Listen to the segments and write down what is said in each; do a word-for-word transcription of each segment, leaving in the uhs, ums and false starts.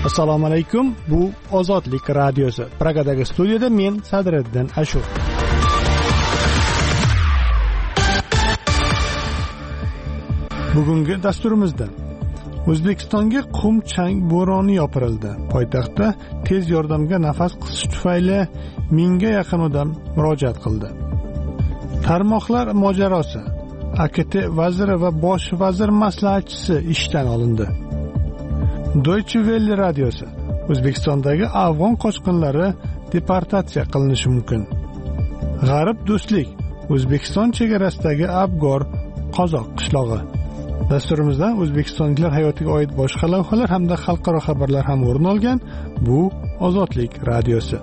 Assalomu alaykum. Bu Ozodlik radiosi. Pragadagi studiyada men Sadriddin Ashur. Bugungi dasturimizda O'zbekistonga qum chang bo'roni yopirildi. Poytaxtda tez yordamga nafas qisish tufayli mingga yaqin odam murojaat qildi. Tarmoqlar mojarosi. A K T vaziri va bosh vazir maslahatchisi ishdan olindi. Deutsche Welle radiosi. O'zbekistondagi afg'on qochqinlari deportatsiya qilinishi mumkin. G'arb do'stlik. O'zbekiston chegarasidagi Abgor qozoq qishlog'i. Dasturimizda O'zbekistonliklar hayotiga oid boshqa lavhalar hamda xalqaro xabarlar ham o'rin olgan. Bu Ozodlik radiosi.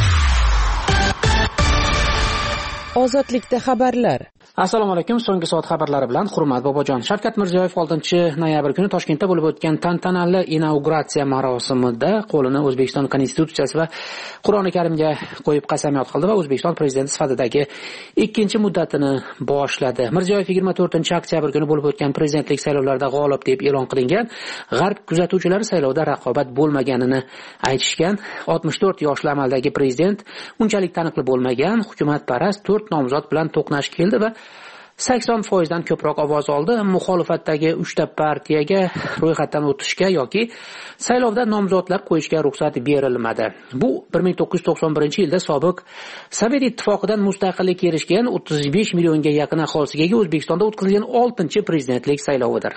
Ozodlikda xabarlar. Assalomu alaykum. So'nggi soat xabarlari bilan Hurmat Bobojon. Shavkat Mirziyoyev oltinchi noyabr kuni Toshkentda bo'lib o'tgan tantanali inauguratsiya marosimida qo'lini O'zbekiston Konstitutsiyasi va Qur'oni Karimga qo'yib qasamyod qildi va O'zbekiston prezidenti sifatidagi ikkinchi muddatini boshladi. Mirziyoyev yigirma to'rtinchi oktyabr kuni bo'lib o'tgan prezidentlik saylovlarida g'olib deb e'lon qilingan. G'arb kuzatuvchilari saylovda raqobat bo'lmaganini aytishgan. oltmish to'rt yoshli amaldagi prezident unchalik taniqli bo'lmagan hukumatparast to'rt nomzod bilan to'qnash keldi va sakson foiz dan ko'proq ovoz oldi. Muxolifatdagi uchta partiyaga ro'yxatdan o'tishga yoki saylovda nomzodlar qo'yishga ruxsat berilmadi. Bu bir ming to'qqiz yuz to'qson birinchi yilda sobiq Sovet ittifoqidan mustaqillikka erishgan o'ttiz besh millionga yaqin aholisiga O'zbekistonda o'tkazilgan oltinchi prezidentlik saylovidir.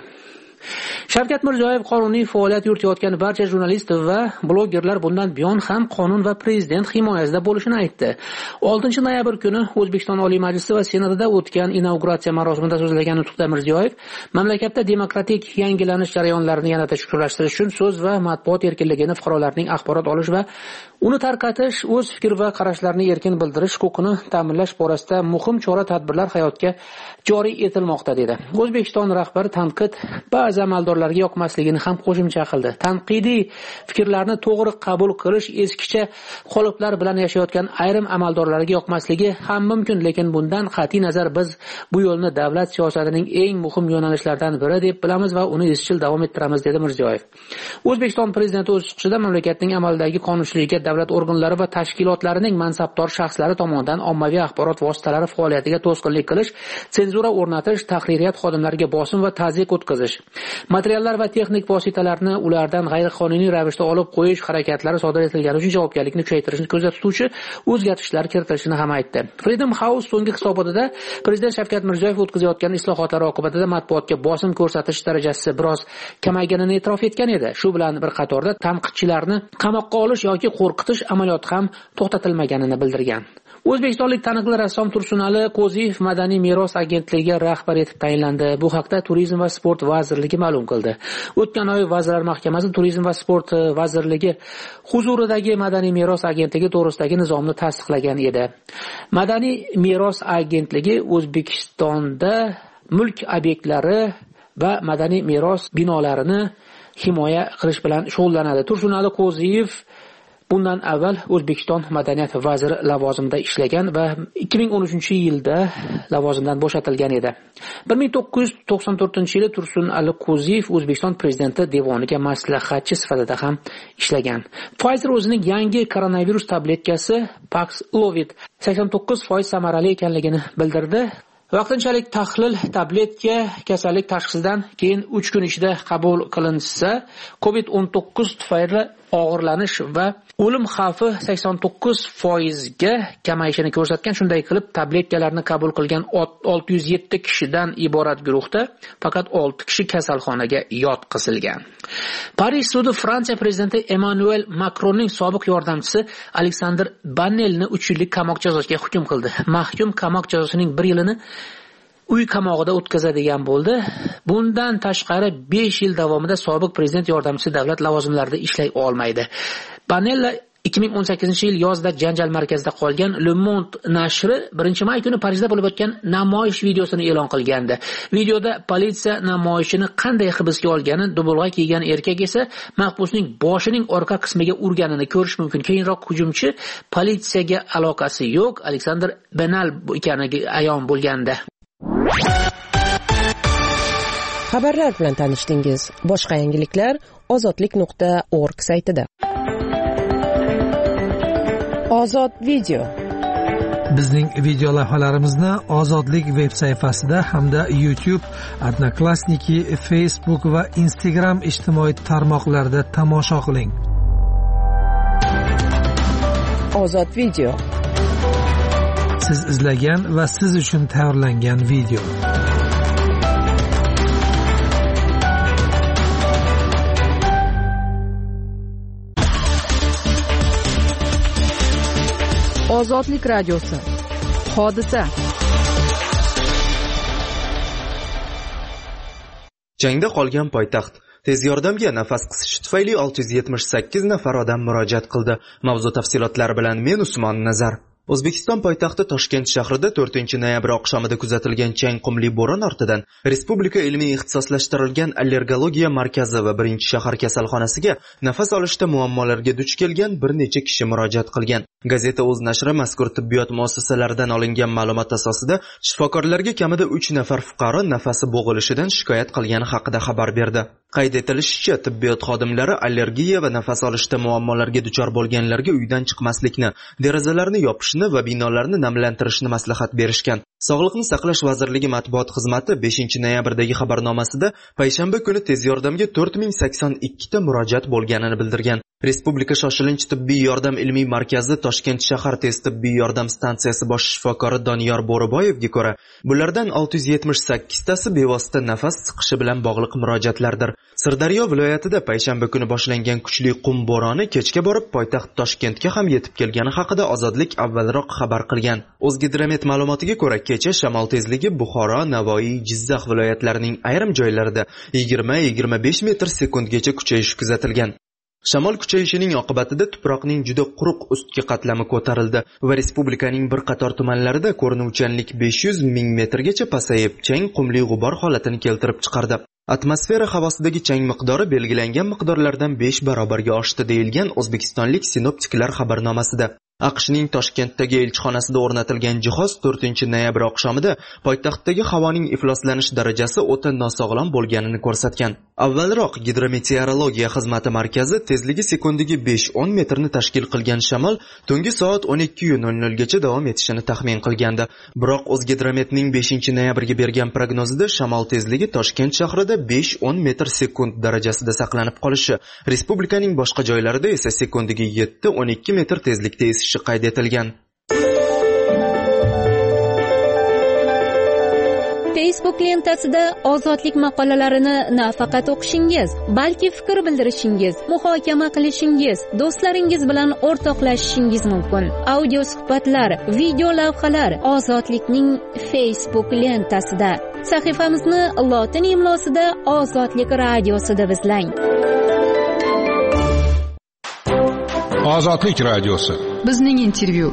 Shavkat Mirziyoyev qonuniy faoliyat yuritayotgan barcha jurnalist va blogerlar bundan buyon ham qonun va prezident himoyasida bo'lishini aytdi. oltinchi noyabr kuni O'zbekiston Oliy Majlisi va Senatida o'tgan inauguratsiya marosimida so'zlagan nutqda Mirziyoyev mamlakatda demokratik yangilanish jarayonlarini yanada chuqurlashtirish uchun so'z va matbuot erkinligini, fuqarolarning axborot olish va uni tarqatish, o'z fikr va qarashlarini erkin bildirish huquqini ta'minlash borasida muhim chora-tadbirlar hayotga joriy etilmoqda dedi. O'zbekiston rahbari tanqid ba'zi amaldorlarga yoqmasligini ham qo'shimcha qildi. Tanqidiy fikrlarni to'g'ri qabul qilish eskicha qoliplar bilan yashayotgan ayrim amaldorlarga yoqmasligi ham mumkin, lekin bundan qat'iy nazar biz bu yo'lni davlat siyosatining eng muhim yo'nalishlaridan biri deb bilamiz va uni izchil davom ettiramiz dedi Mirziyoyev. O'zbekiston prezidenti o'z chiqishida mamlakatning amaldagi qonunchiligiga, davlat organlari va tashkilotlarining mansabdor shaxslari tomonidan ommaviy axborot vositalari faoliyatiga to'sqinlik qilish, senzura o'rnatish, tahririyat xodimlariga bosim va ta'ziyq o'tkazish, materiallar va texnik vositalarni ulardan g'ayriqonuniy ravishda olib qo'yish harakatlari sodir etilgani uchun javobgarlikni kuchaytirishni ko'zda tutuvchi o'zgartishlar kiritilishini ham aytdi. Freedom House so'nggi hisobotida prezident Shavkat Mirziyoyev o'tkazayotgan islohotlar oqibatida matbuotga bosim ko'rsatish darajasi biroz kamayganini e'tirof etgan edi. Shu bilan bir qatorda tanqidchilarni qamoqqa olish yoki qo'rqitish amaliyoti ham to'xtatilmaganini bildirgan. O'zbekistonlik taniqli rassom Tursunali Qo'ziyev Madaniy meros agentligiga rahbar etib tayinlandi. Bu haqda Turizm va sport vazirligi ma'lum qildi. O'tgan oy Vazirlar Mahkamasi Turizm va sport vazirligi huzuridagi Madaniy meros agentligi to'g'risidagi nizomni tasdiqlagan edi. Madaniy meros agentligi O'zbekistonda mulk obyektlari va madaniy meros binolarini himoya qilish bilan shug'ullanadi. Tursunali Qo'ziyev bundan avval O'zbekiston madaniyat vaziri lavozimida ishlagan va ikki ming o'n uchinchi yilda lavozimdan bo'shatilgan edi. bir ming to'qqiz yuz to'qson to'rtinchi yili Tursunali Qo'ziyev O'zbekiston prezidenti devoniga maslahatchi sifatida ham ishlagan. Pfizer o'zining yangi koronavirus tabletkasi Paxlovid sakson to'qqiz foiz samarali ekanligini bildirdi. Vaqtinchalik tahlil tabletka kasallik tashxisidan keyin uch kun ichida qabul qilinsa, covid o'n to'qqiz tufayli og'irlanish va o'lim xavfi sakson to'qqiz foizga kamayishini ko'rsatgan. Shunday qilib, tabletkalarni qabul qilgan olti yuz yetti kishidan iborat guruhda faqat olti kishi kasalxonaga yotqizilgan. Parij sudi Fransiya prezidenti Emmanuel Macronning sobiq yordamchisi Alexander Bannelni uch yillik qamoq jazosiga hukm qildi. Mahkum qamoq jazosining bir yilini uy qamog'ida o'tkazadigan bo'ldi. Bundan tashqari besh yil davomida sobiq prezident yordamchisi davlat lavozimlarida ishlay olmaydi. Bannel ikki ming o'n sakkizinchi yil yozda janjal markazida qolgan Le Monde nashri birinchi may kuni Parijda bo'lib o'tgan namoyish videosini e'lon qilgandi. Videoda politsiya namoyishini qanday hibsga olgani, dubulg'a kiygan erkak esa mahbusning boshining orqa qismiga urganini ko'rish mumkin. Keyinroq hujumchi politsiyaga aloqasi yo'q, Alexander Benal ekanligi ayon bo'lgandi. Xabarlar bilan tanishdingiz. Boshqa yangiliklar ozodlik nuqta org saytida. Ozod video. Bizning video lavhalarimizni Ozodlik veb sayfasida hamda YouTube, Odnoklassniki, Facebook va Instagram ijtimoiy tarmoqlarida tomosha qiling. Ozod video. Siz izlagan va siz uchun tayyorlangan video. Ozodlik radiosi. Hodisa. Jangda qolgan poytaxt. Tez yordamga nafas qisish tufayli olti yuz yetmish sakkiz nafar odam murojaat qildi. Mavzu tafsilotlari bilan men Usmon Nazar. O'zbekiston poytaxti Toshkent shahrida to'rtinchi noyabr oqshomida kuzatilgan chang qumli bo'ron ortidan Respublika ilmiy ixtisoslashtirilgan allergologiya markazi va birinchi shahar kasalxonasiga nafas olishda muammolarga duch kelgan bir necha kishi murojaat qilgan. Gazeta o'z nashri mazkur tibbiyot muassasalaridan olingan ma'lumot asosida shifokorlarga kamida uch nafar fuqaro nafasi bo'g'ilishidan shikoyat qilgani haqida xabar berdi. Qayd etilishicha, tibbiyot xodimlari allergiya va nafas olishda muammolarga duchor bo'lganlarga uydan chiqmaslikni, derazalarni yopishni va binolarni namlantirishni maslahat berishgan. Sog'liqni saqlash vazirligi matbuot xizmati beshinchi noyabrdagi xabarnomasida payshanba kuni tez yordamga to'rt ming sakson ikki ta murojaat bo'lganini bildirgan. Respublika shoshilinch tibbiy yordam ilmiy markazi Toshkent shahar tez tibbiy yordam stansiyasi bosh shifokori Doniyor Bo'riboyevga ko'ra, bulardan olti yuz yetmish sakkiz tasi bevosita nafas siqishi bilan bog'liq murojaatlardir. Sirdaryo viloyatida payshanba kuni boshlangan kuchli qum bo'roni kechga borib poytaxt Toshkentga ham yetib kelgani haqida Ozodlik avvalroq xabar qilgan. O'zgidromet ma'lumotiga ko'ra, kecha shamol tezligi Buxoro, Navoiy, Jizzax viloyatlarining ayrim joylarida yigirma yigirma besh metr sekundgacha kuchayishi kuzatilgan. Shamol kuchayishining oqibatida tuproqning juda quruq ustki qatlami ko'tarildi va respublikaning bir qator tumanlarida ko'rinuvchanlik besh yuz ming metrgacha pasayib, chang qumli g'ubor holatini keltirib chiqardi. Atmosfera havosidagi chang miqdori belgilangan miqdorlardan besh barobarga oshdi deyilgan o'zbekistonlik sinoptiklar xabarnomasida. AQShning Toshkentdagi elchixonasida o'rnatilgan jihoz to'rtinchi noyabr oqshomida poytaxtdagi havoning ifloslanish darajasi o'ta nosog'lom bo'lganini ko'rsatgan. Avvalroq gidrometeorologiya xizmati markazi tezligi sekundiga besh o'n metrni tashkil qilgan shamol tungi soat o'n ikki nol nol gacha davom etishini taxmin qilgandi. Biroq O'zgidrometning beshinchi noyabrga bergan prognozida shamol tezligi Toshkent shahrida besh o'n metr sekund darajasida saqlanib qolishi, respublikaning boshqa joylarida esa sekundiga yetti o'n ikki metr tezlikda esishi qayd etilgan. Facebook lentasida ozodlik maqolalarini nafaqat o'qishingiz, balki fikr bildirishingiz, muhokama qilishingiz, do'stlaringiz bilan o'rtoqlashishingiz mumkin. Audio suhbatlar, video lavhalar Ozodlikning Facebook lentasida. Sahifamizni lotin imlosida Ozodlik radiosida izlang. Ozodlik radiosi. Bizning intervyu.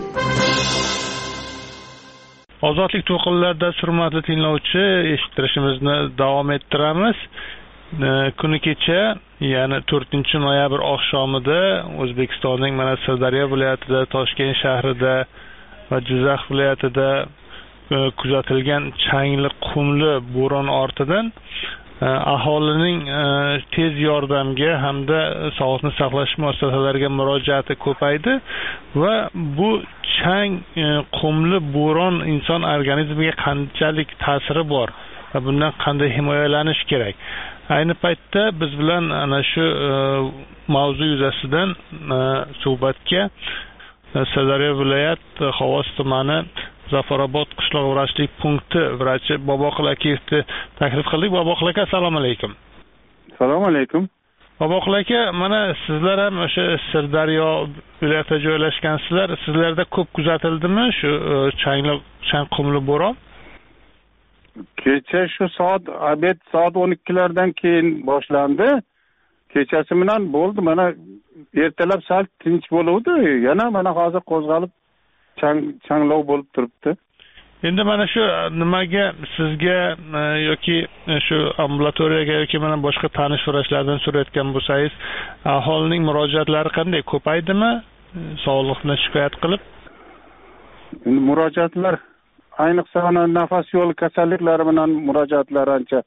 Ozodlik to'qinlarida hurmatli tinglovchi, eshittirishimizni davom ettiramiz. Kuni kecha, ya'ni to'rtinchi noyabr oqshomida O'zbekistonning mana Sirdaryo viloyatida, Toshkent shahrida va Jizzax viloyatida kuzatilgan changli qumli bo'ron ortidan aholining tez yordamga hamda sog'liqni saqlash muassasalariga murojaati ko'paydi va bu chang qumli bo'ron inson organizmiga qanchalik ta'siri bor va bundan qanday himoyalanish kerak. Ayni paytda biz bilan ana shu mavzu yuzasidan suhbatga Sirdaryo viloyat Xovos tumani Zafarobod qishloq vrachlik punkti vrachi Boboqul akani taklif qildik. Boboqul aka, assalomu alaykum. Assalomu alaykum. Boboqul aka, mana sizlar ham o'sha Sirdaryo viloyatida joylashgansizlar. Sizlarda ko'p kuzatildimi shu changli chang qumli bo'ron? Kecha shu soat obed soat o'n ikkilardan keyin boshlandi. Kechasi bilan bo'ldi. Mana ertalab sal tinch bo'luvdi. Yana mana hozir qo'zg'alib chang changlov bo'lib turibdi. Endi mana shu nimaga sizga yoki shu ambulatoriyaga yoki mana boshqa tanish vrachlardan so'rayotgan bo'lsangiz, aholining murojaatlari qanday, ko'paydimi? Sog'liqni shikoyat qilib? Endi murojaatlar ayniqsa nafas yo'li kasalliklari bilan murojaatlar ancha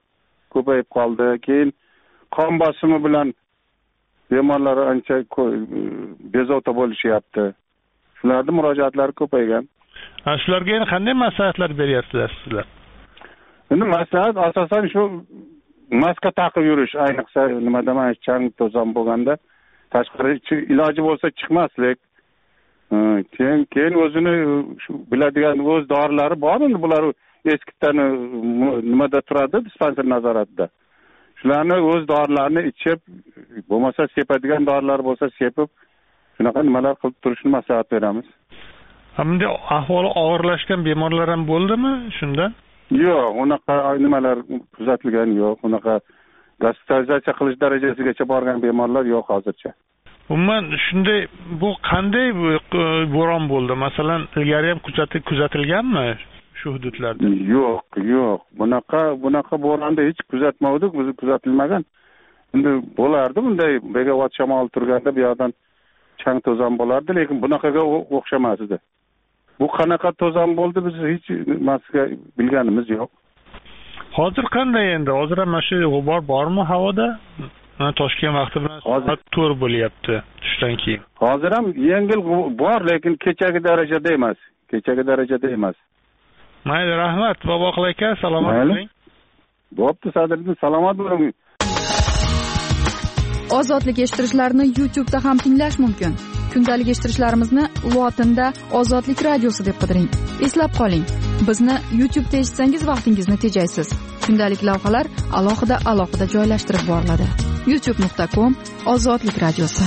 ko'payib qoldi. Keyin qon bosimi bilan bemorlar ancha bezovta bo'lishyapti. Shularning murojaatlari ko'paygan. Shularga endi qanday maslahatlar beryapsizlar sizlar? Endi maslahat asosan shu maska taqib yurish, ayniqsa nima demak, chang to'zon bo'lganda tashqari iloji bo'lsa chiqmaslik. Keyin keyin o'zini shu biladigan o'z dorilari bor endi, bular eskidan nimada turadi, dispanser nazoratida. Shularni o'z dorilarini ichib, bo'lmasa sepadigan dorilar bo'lsa sepib, shunaqa nimalar qilib turishni maslahat beramiz. Hamda ahvoli og'irlashgan bemorlar ham bo'ldimi shunda? Yo'q, unaqa nimalar kuzatilgan yo'q. Unaqa gospitalizatsiya qilish darajasigacha borgan bemorlar yo'q hozircha. Umuman shunday bu qanday bo'ron bo'ldi? Masalan, ilgari ham kuzatilganmi shu hududlarda? Yo'q, yo'q. Bunaqa bunaqa bo'ronda hech kuzatmadik, biz kuzatilmagan. Endi bo'lardi bunday megavat shamol turganda bu yoqdan chang to'zon bo'lardi, lekin bunaqaga o'xshamas edi. Bu qanaqa to'zon bo'ldi biz hech nimasiga bilganimiz yo'q. Hozir qanday endi? Hozir ham mana shu g'ubor bormi havoda? Mana Toshkent vaqti bilan soat to'rt bo'lyapti tushdan keyin. Hozir ham yengil bor, lekin kechagi darajada emas. Kechagi darajada emas. Mayli, rahmat Boboqul aka, salomat bo'ling. Bo'pti, Sadriddin, salomat bo'ling. Ozodlik eshittirishlarni YouTube'da ham tinglash mumkin. Kundalik eshittirishlarimizni lotinda Ozodlik radiosi deb qidiring. Eslab qoling, bizni YouTube'da eshitsangiz vaqtingizni tejaysiz. Kundalik lavhalar alohida alohida joylashtirib boriladi. youtube nuqta com Ozodlik radiosi.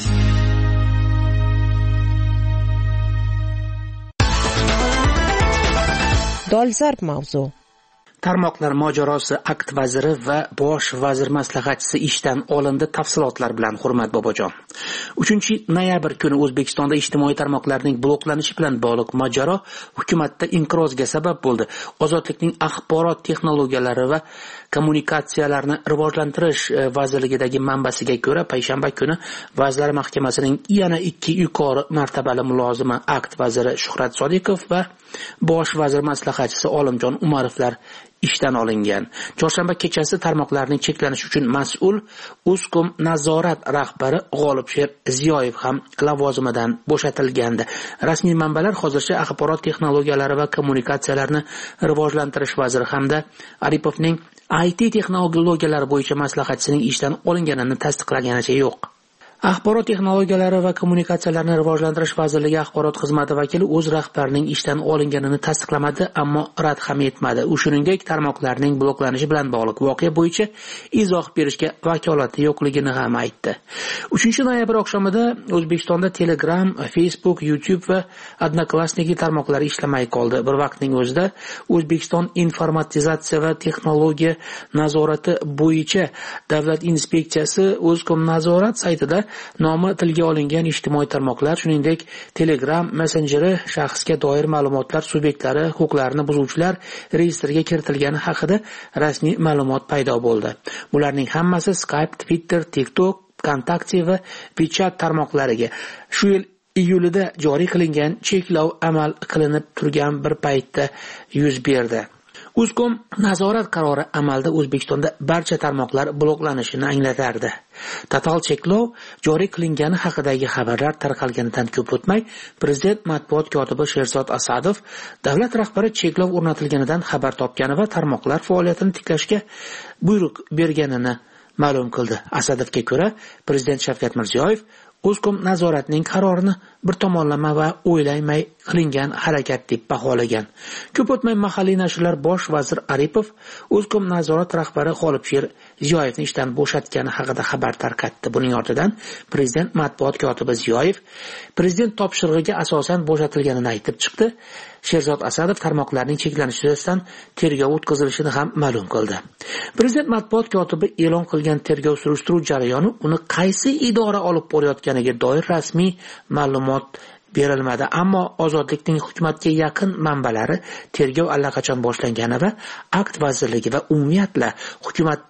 Dolzarb mavzu. Tarmoqlar mojarosi akt vaziri va bosh vazir maslahatchisi ishdan olindi. Tafsilotlar bilan Hurmat Bobojon. uchinchi noyabr kuni O'zbekistonda ijtimoiy tarmoqlarning bloklanishi bilan bog'liq mojaro hukumatda inqirozga sabab bo'ldi. Ozodlikning axborot texnologiyalari va kommunikatsiyalarni rivojlantirish vazirligidagi manbasiga ko'ra, payshanba kuni Vazirlar Mahkamasining yana ikki yuqori martabali mulozimi akt vaziri Shuhrat Sodiqov va bosh vazir maslahatchisi Olimjon Umarovlar ishdan olingan. Chorshanba kechasi tarmoqlarning cheklanishi uchun mas'ul Uzcom nazorat rahbari G'olibsher Ziyoyev ham lavozimidan bo'shatilgandi. Rasmiy manbalar hozircha axborot texnologiyalari va kommunikatsiyalarni rivojlantirish vaziri hamda Aripovning I T texnologiyalari bo'yicha maslahatchisining ishdan olinganini tasdiqlaganicha yo'q. Axborot texnologiyalari va kommunikatsiyalarni rivojlantirish vazirligi axborot xizmati vakili o'z rahbarining ishdan olinganini tasdiqlamadi, ammo rad ham etmadi. U shuningdek tarmoqlarning bloklanishi bilan bog'liq voqea bo'yicha izoh berishga vakolati yo'qligini ham aytdi. uchinchi noyabr oqshomida O'zbekistonda Telegram, Facebook, YouTube va Odnoklassniki tarmoqlari ishlamay qoldi. Bir vaqtning o'zida O'zbekiston informatizatsiya va texnologiya nazorati bo'yicha davlat inspeksiyasi Uzcom nazorat saytida nomi tilga olingan ijtimoiy tarmoqlar, shuningdek Telegram messenjeri shaxsga doir ma'lumotlar subyektlari huquqlarini buzuvchilar reyestriga kiritilgani haqida rasmiy ma'lumot paydo bo'ldi. Bularning hammasi Skype, Twitter, TikTok, Kontakte va WeChat tarmoqlariga shu yil iyulida joriy qilingan cheklov amal qilinib turgan bir paytda yuz berdi. Uzcom nazorat qarori amalda O'zbekistonda barcha tarmoqlar bloklanishini anglatardi. Total cheklov joriy qilingani haqidagi xabarlar tarqalganidan ko'p o'tmay, Prezident matbuot kotibi Sherzod Asadov davlat rahbari cheklov o'rnatilganidan xabar topgani va tarmoqlar faoliyatini tiklashga buyruq berganini ma'lum qildi. Asadovga ko'ra, Prezident Shavkat Mirziyoyev Uzcom nazoratining qarorini bir tomonlama va o'ylamay qilingan harakat deb baholagan. Ko'p o'tmay mahalliy nashrlar bosh vazir Aripov Uzcom nazorat rahbari G'olibsher Ziyoyevni ishdan bo'shatgani haqida xabar tarqatdi. Buning ortidan Prezident matbuot kotibi Ziyoyev Prezident topshirig'iga asosan bo'shatilganini aytib chiqdi. Sherzod Asadov tarmoqlarning cheklanishi yuzasidan tergov o'tkazilishini ham ma'lum qildi. Prezident matbuot kotibi e'lon qilgan tergov surishtiruv jarayoni uni qaysi idora olib borayotganiga doir rasmiy ma'lumot berilmadi, ammo Ozodlikning hukumatga yaqin manbalari tergov allaqachon boshlangani va akt vazirligi va umumiyatla hukumatda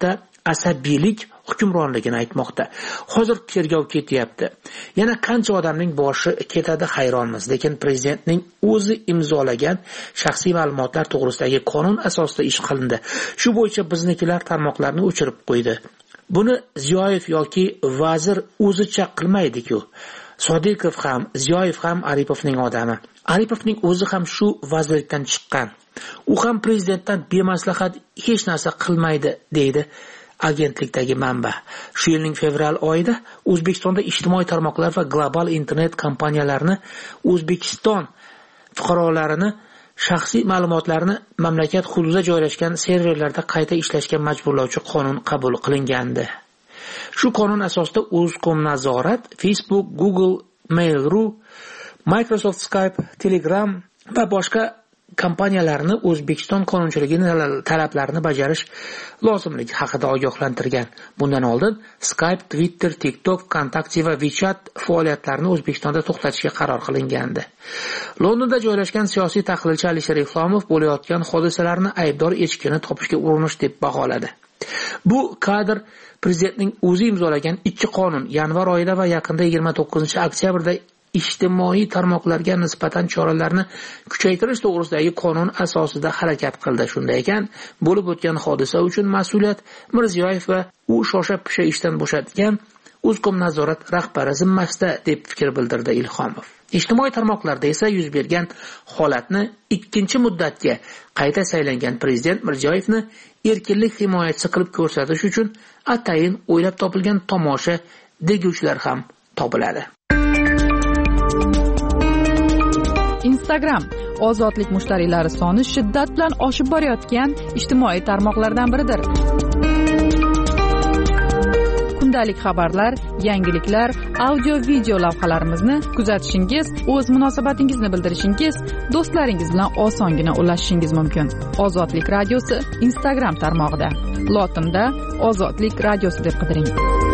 asabiylik hukmronligini aytmoqda. Hozir tergov ketyapti. Yana qancha odamning boshi ketadi hayronmiz, lekin prezidentning o'zi imzolagan shaxsiy ma'lumotlar to'g'risidagi qonun asosida ish qilindi. Shu bo'yicha biznikilar tarmoqlarni o'chirib qo'ydi. Buni Ziyoyev yoki vazir o'zicha qilmaydi-ku. Sodiqov ham, Ziyoyev ham Aripovning odami. Aripovning o'zi ham shu vazirlikdan chiqqan. U ham prezidentdan bemaslahat hech narsa qilmaydi, deydi agentlikdagi manba. Shu yilning fevral oyida O'zbekistonda ijtimoiy tarmoqlar va global internet kompaniyalarini O'zbekiston fuqarolarini shaxsiy ma'lumotlarini mamlakat hududida joylashgan serverlarda qayta ishlashga majburlovchi qonun qabul qilingandi. Shu qonun asosida O'zkomnazorat, Facebook, Google, Mail.ru, Microsoft Skype, Telegram va boshqa kompaniyalarni O'zbekiston qonunchiligining talablarini bajarish lozimligi haqida ogohlantirgan. Bundan oldin Skype, Twitter, TikTok, Kontakte va WeChat faoliyatlarini O'zbekistonda to'xtatishga qaror qilingandi. Londonda joylashgan siyosiy tahlilchi Alisher Islomov bo'layotgan hodisalarni aybdor echkini topishga urinish deb baholadi. Bu kadr prezidentning o'zi imzolagan ikki qonun yanvar oyida va yaqinda yigirma to'qqizinchi oktyabrda ijtimoiy tarmoqlarga nisbatan choralarni kuchaytirish to'g'risidagi qonun asosida harakat qildi. Shunday ekan, bo'lib o'tgan hodisa uchun mas'uliyat Mirziyoyev va u shosha-pisha ishdan bo'shatgan O'zkomnazorat rahbari zimmasida, deb fikr bildirdi Ilhomov. Ijtimoiy tarmoqlarda esa yuz bergan holatni ikkinchi muddatga qayta saylangan prezident Mirziyoyevni erkinlik himoyachisi qilib ko'rsatish uchun atayin o'ylab topilgan tomosha deguvchilar ham topiladi. Instagram ozodlik mushtariylari soni shiddat bilan oshib borayotgan ijtimoiy tarmoqlardan biridir. Kundalik xabarlar, yangiliklar, audio-video lavhalarimizni kuzatishingiz, o'z munosabatingizni bildirishingiz, do'stlaringiz bilan osongina ulashishingiz mumkin. Ozodlik radiosi Instagram tarmog'ida. Lotinda Ozodlik radiosi deb qidiring.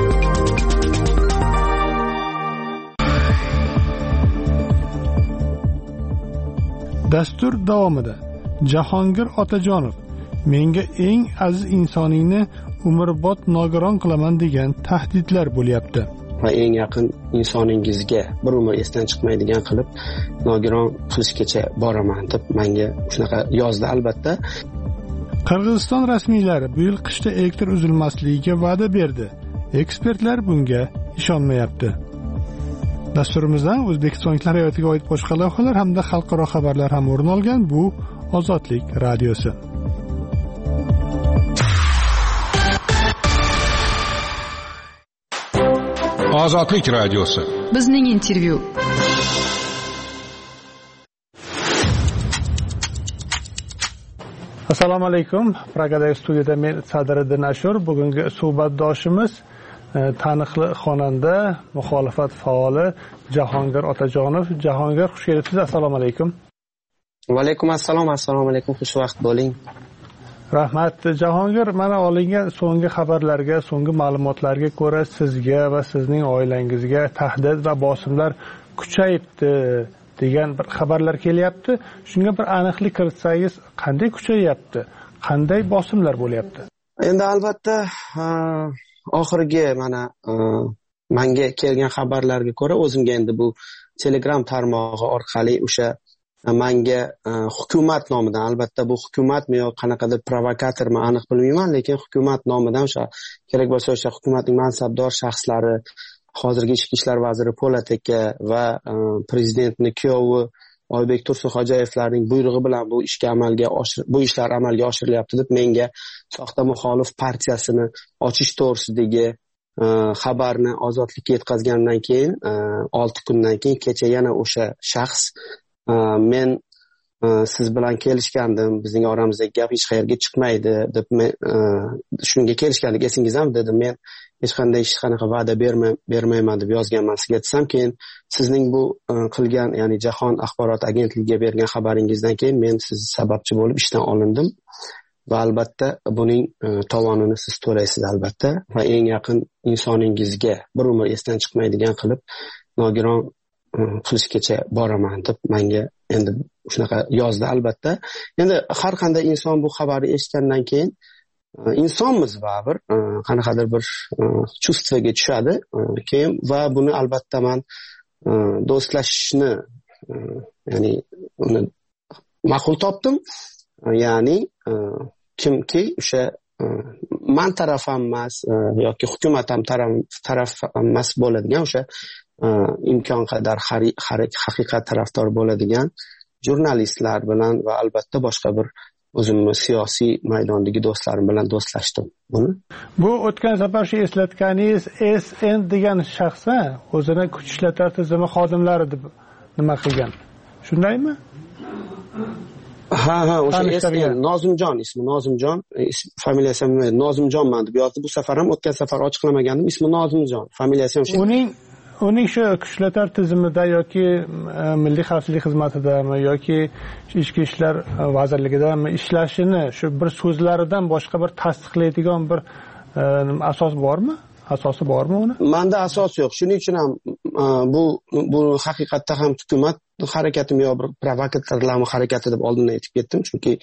Dastur davomida Jahongir Otajonov menga eng aziz insoningni umrbod nogiron qilaman degan tahdidlar bo'lyapti. Va eng yaqin insoningizga bir umr esdan chiqmaydigan qilib nogiron qilishgacha boraman deb menga shunaqa yozdi. Albatta, Qirg'iziston rasmiylari bu yil qishda elektr uzilmasligiga va'da berdi. Ekspertlar bunga ishonmayapti. Dasturimizdan O'zbekistonliklar hayotiga oid boshqa lavhalar hamda xalqaro xabarlar ham o'rin olgan. Bu Ozodlik radiosi. Ozodlik radiosi. Bizning intervyu. Assalomu alaykum. Pragadagi studiyada men Sadriddin Ashur. Bugungi suhbatdoshimiz taniqli xonanda, muxolifat faoli Jahongir Otajonov. Jahongir, xush kelibsiz. Assalomu alaykum. Va alaykum assalom. Assalomu alaykum. Xushvaqt bo'ling. Rahmat. Jahongir, mana olingan so'nggi xabarlarga, so'nggi ma'lumotlarga ko'ra sizga va sizning oilangizga tahdid va bosimlar kuchayibdi degan bir xabarlar kelyapti. Shunga bir aniqlik kiritsangiz, qanday kuchayapti? Qanday bosimlar bo'lyapti? Endi albatta oxirgi mana menga kelgan xabarlarga ko'ra, o'zimga endi bu Telegram tarmog'i orqali o'sha menga hukumat nomidan, albatta bu hukumatmi yo qanaqadir provokatormi aniq bilmayman, lekin hukumat nomidan o'sha kerak bo'lsa o'sha hukumatning mansabdor shaxslari, hozirgi ichki ishlar vaziri Po'lat aka va prezidentning kuyovi Oybek Tursunxo'jayevlarning buyrug'i bilan bu ishga amalga oshir bu ishlar amalga oshirilyapti deb menga soxta muxolif partiyasini ochish to'g'risidagi xabarni Ozodlikka yetkazgandan keyin olti kundan keyin kecha yana o'sha shaxs men siz bilan kelishgandim, bizning oramizdagi gap hech qayerga chiqmaydi deb men shunga kelishgandik, esingizdami dedim. Men hech qanday hech qanaqa va'da bermayman deb yozganman sizga desam, keyin sizning bu qilgan, ya'ni Jahon axborot agentligiga bergan xabaringizdan keyin men siz sababchi bo'lib ishdan olindim va albatta buning tovonini siz to'laysiz albatta. Va eng yaqin insoningizga bir umr esdan chiqmaydigan qilib nogiron qilishgacha boraman deb menga endi shunaqa yozdi. Albatta, endi har qanday inson bu xabarni eshitgandan keyin insonmiz baribir qanaqadir bir chuvstvoga tushadi keyin va buni albatta man do'stlashishni ya'ni uni ma'qul topdim. Ya'ni kimki o'sha man taraf ham emas yoki hukumat ham taraf emas bo'ladigan o'sha imkon qadar haqiqat tarafdor bo'ladigan jurnalistlar bilan va albatta boshqa bir o'zimni siyosiy maydondagi do'stlarim bilan do'stlashdim. Buni bu o'tgan safar shu eslatganingiz S N degan shaxs o'zini kuch ishlatar tizimi xodimlari deb nima qilgan, shundaymi? Ha ha, o'sha S N Nozimjon ismi, Nozimjon, familiyasi ham Nozimjonman deb yozdi. Bu safar ham o'tgan safar ochiqlamagandim, ismi Nozimjon, familiyasi ham shu. Uning uning shu kuchlar tizimida yoki milliy xavfsizlik xizmatidami yoki ichki ishlar vazirligidami ishlashini shu bir so'zlaridan boshqa bir tasdiqlaydigan bir asos bormi? Asosi bormi uni? Menda asos yo'q. Shuning uchun ham bu bu haqiqatda ham hukumat harakatimi yo bir provokatorlarning harakati deb oldindan aytib ketdim, chunki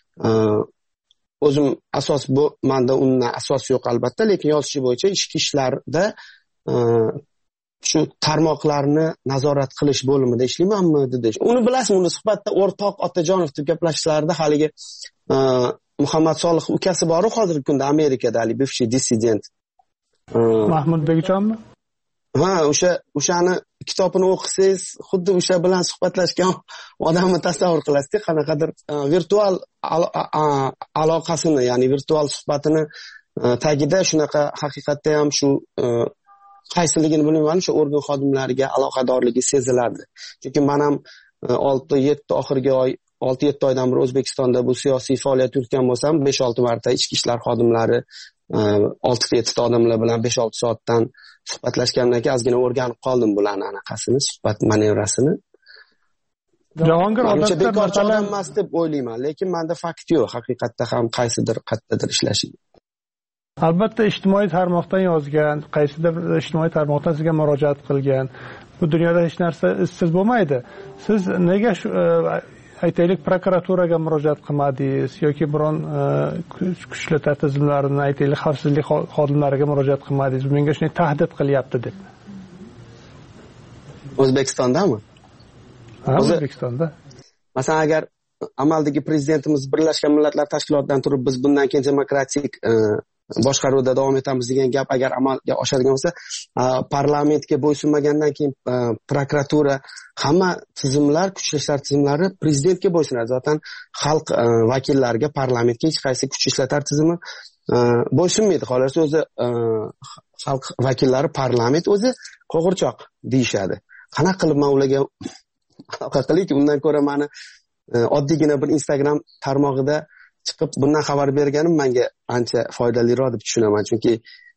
o'zim asos bu menda undan asos yo'q albatta, lekin yozishi bo'yicha ichki ishlarda shu tarmoqlarni nazorat qilish bo'limida ishlaymanmi dedi. Uni bilasizmi, uni suhbatda o'rtoq Otajonov deb gaplashishlarida haligi Muhammad Solih ukasi bor-ku hozirgi kunda Amerikada, hali bivshiy dissident Mahmud Begjonmi? Ha, o'sha o'shani kitobini o'qisangiz, xuddi o'sha bilan suhbatlashgan odamni tasavvur qilasiz, qanaqadir virtual aloqasini, ya'ni virtual suhbatini tagida shunaqa haqiqatda ham shu qaysiligini bilmayman, shu organ xodimlariga aloqadorligi sezilardi. Chunki men ham olti yetti oxirgi oy olti yetti oydan beri O'zbekistonda bu siyosiy faoliyat yuritgan bo'lsam, besh olti marta ichki ishlar xodimlari olti yetti ta odamlar bilan besh olti soatdan suhbatlashgandan keyin ozgina o'rganib qoldim bularni anaqasini, suhbat manevrasini. Jahongir odatda bekorchi odam emas deb o'ylayman, lekin menda fakt yo'q, haqiqatda ham qaysidir qayerdadir ishlashi. Albatta ijtimoiy tarmoqdan yozgan, qaysidir ijtimoiy tarmoqdan sizga murojaat qilgan. Bu dunyoda hech narsa izsiz bo'lmaydi. Siz nega shu aytaylik prokuraturaga murojaat qilmadingiz yoki biron kuchlar tizimlarini aytaylik xavfsizlik xodimlariga murojaat qilmadingiz? Menga shunday tahdid qilyapti deb. O'zbekistondami? Ha, O'zbekistonda. Masalan, agar amaldagi prezidentimiz Birlashgan Millatlar Tashkilotidan turib biz bundan keyin demokratik boshqaruvda davom etamiz degan gap agar amalga oshadigan bo'lsa, parlamentga bo'ysunmagandan keyin prokuratura, hamma tizimlar, kuch ishlar tizimlari prezidentga bo'ysunadi. Zaten xalq vakillariga, parlamentga hech qaysi kuch ishlar tizimi bo'ysunmaydi. Xolos o'zi xalq vakillari, parlament o'zi qo'g'irchoq deyishadi. Qanaqa qilib men ularga aloqa qilayki, undan ko'ra meni oddiygina bir Instagram tarmog'ida chiqib bundan xabar berganim menga ancha foydaliroq deb tushunaman, chunki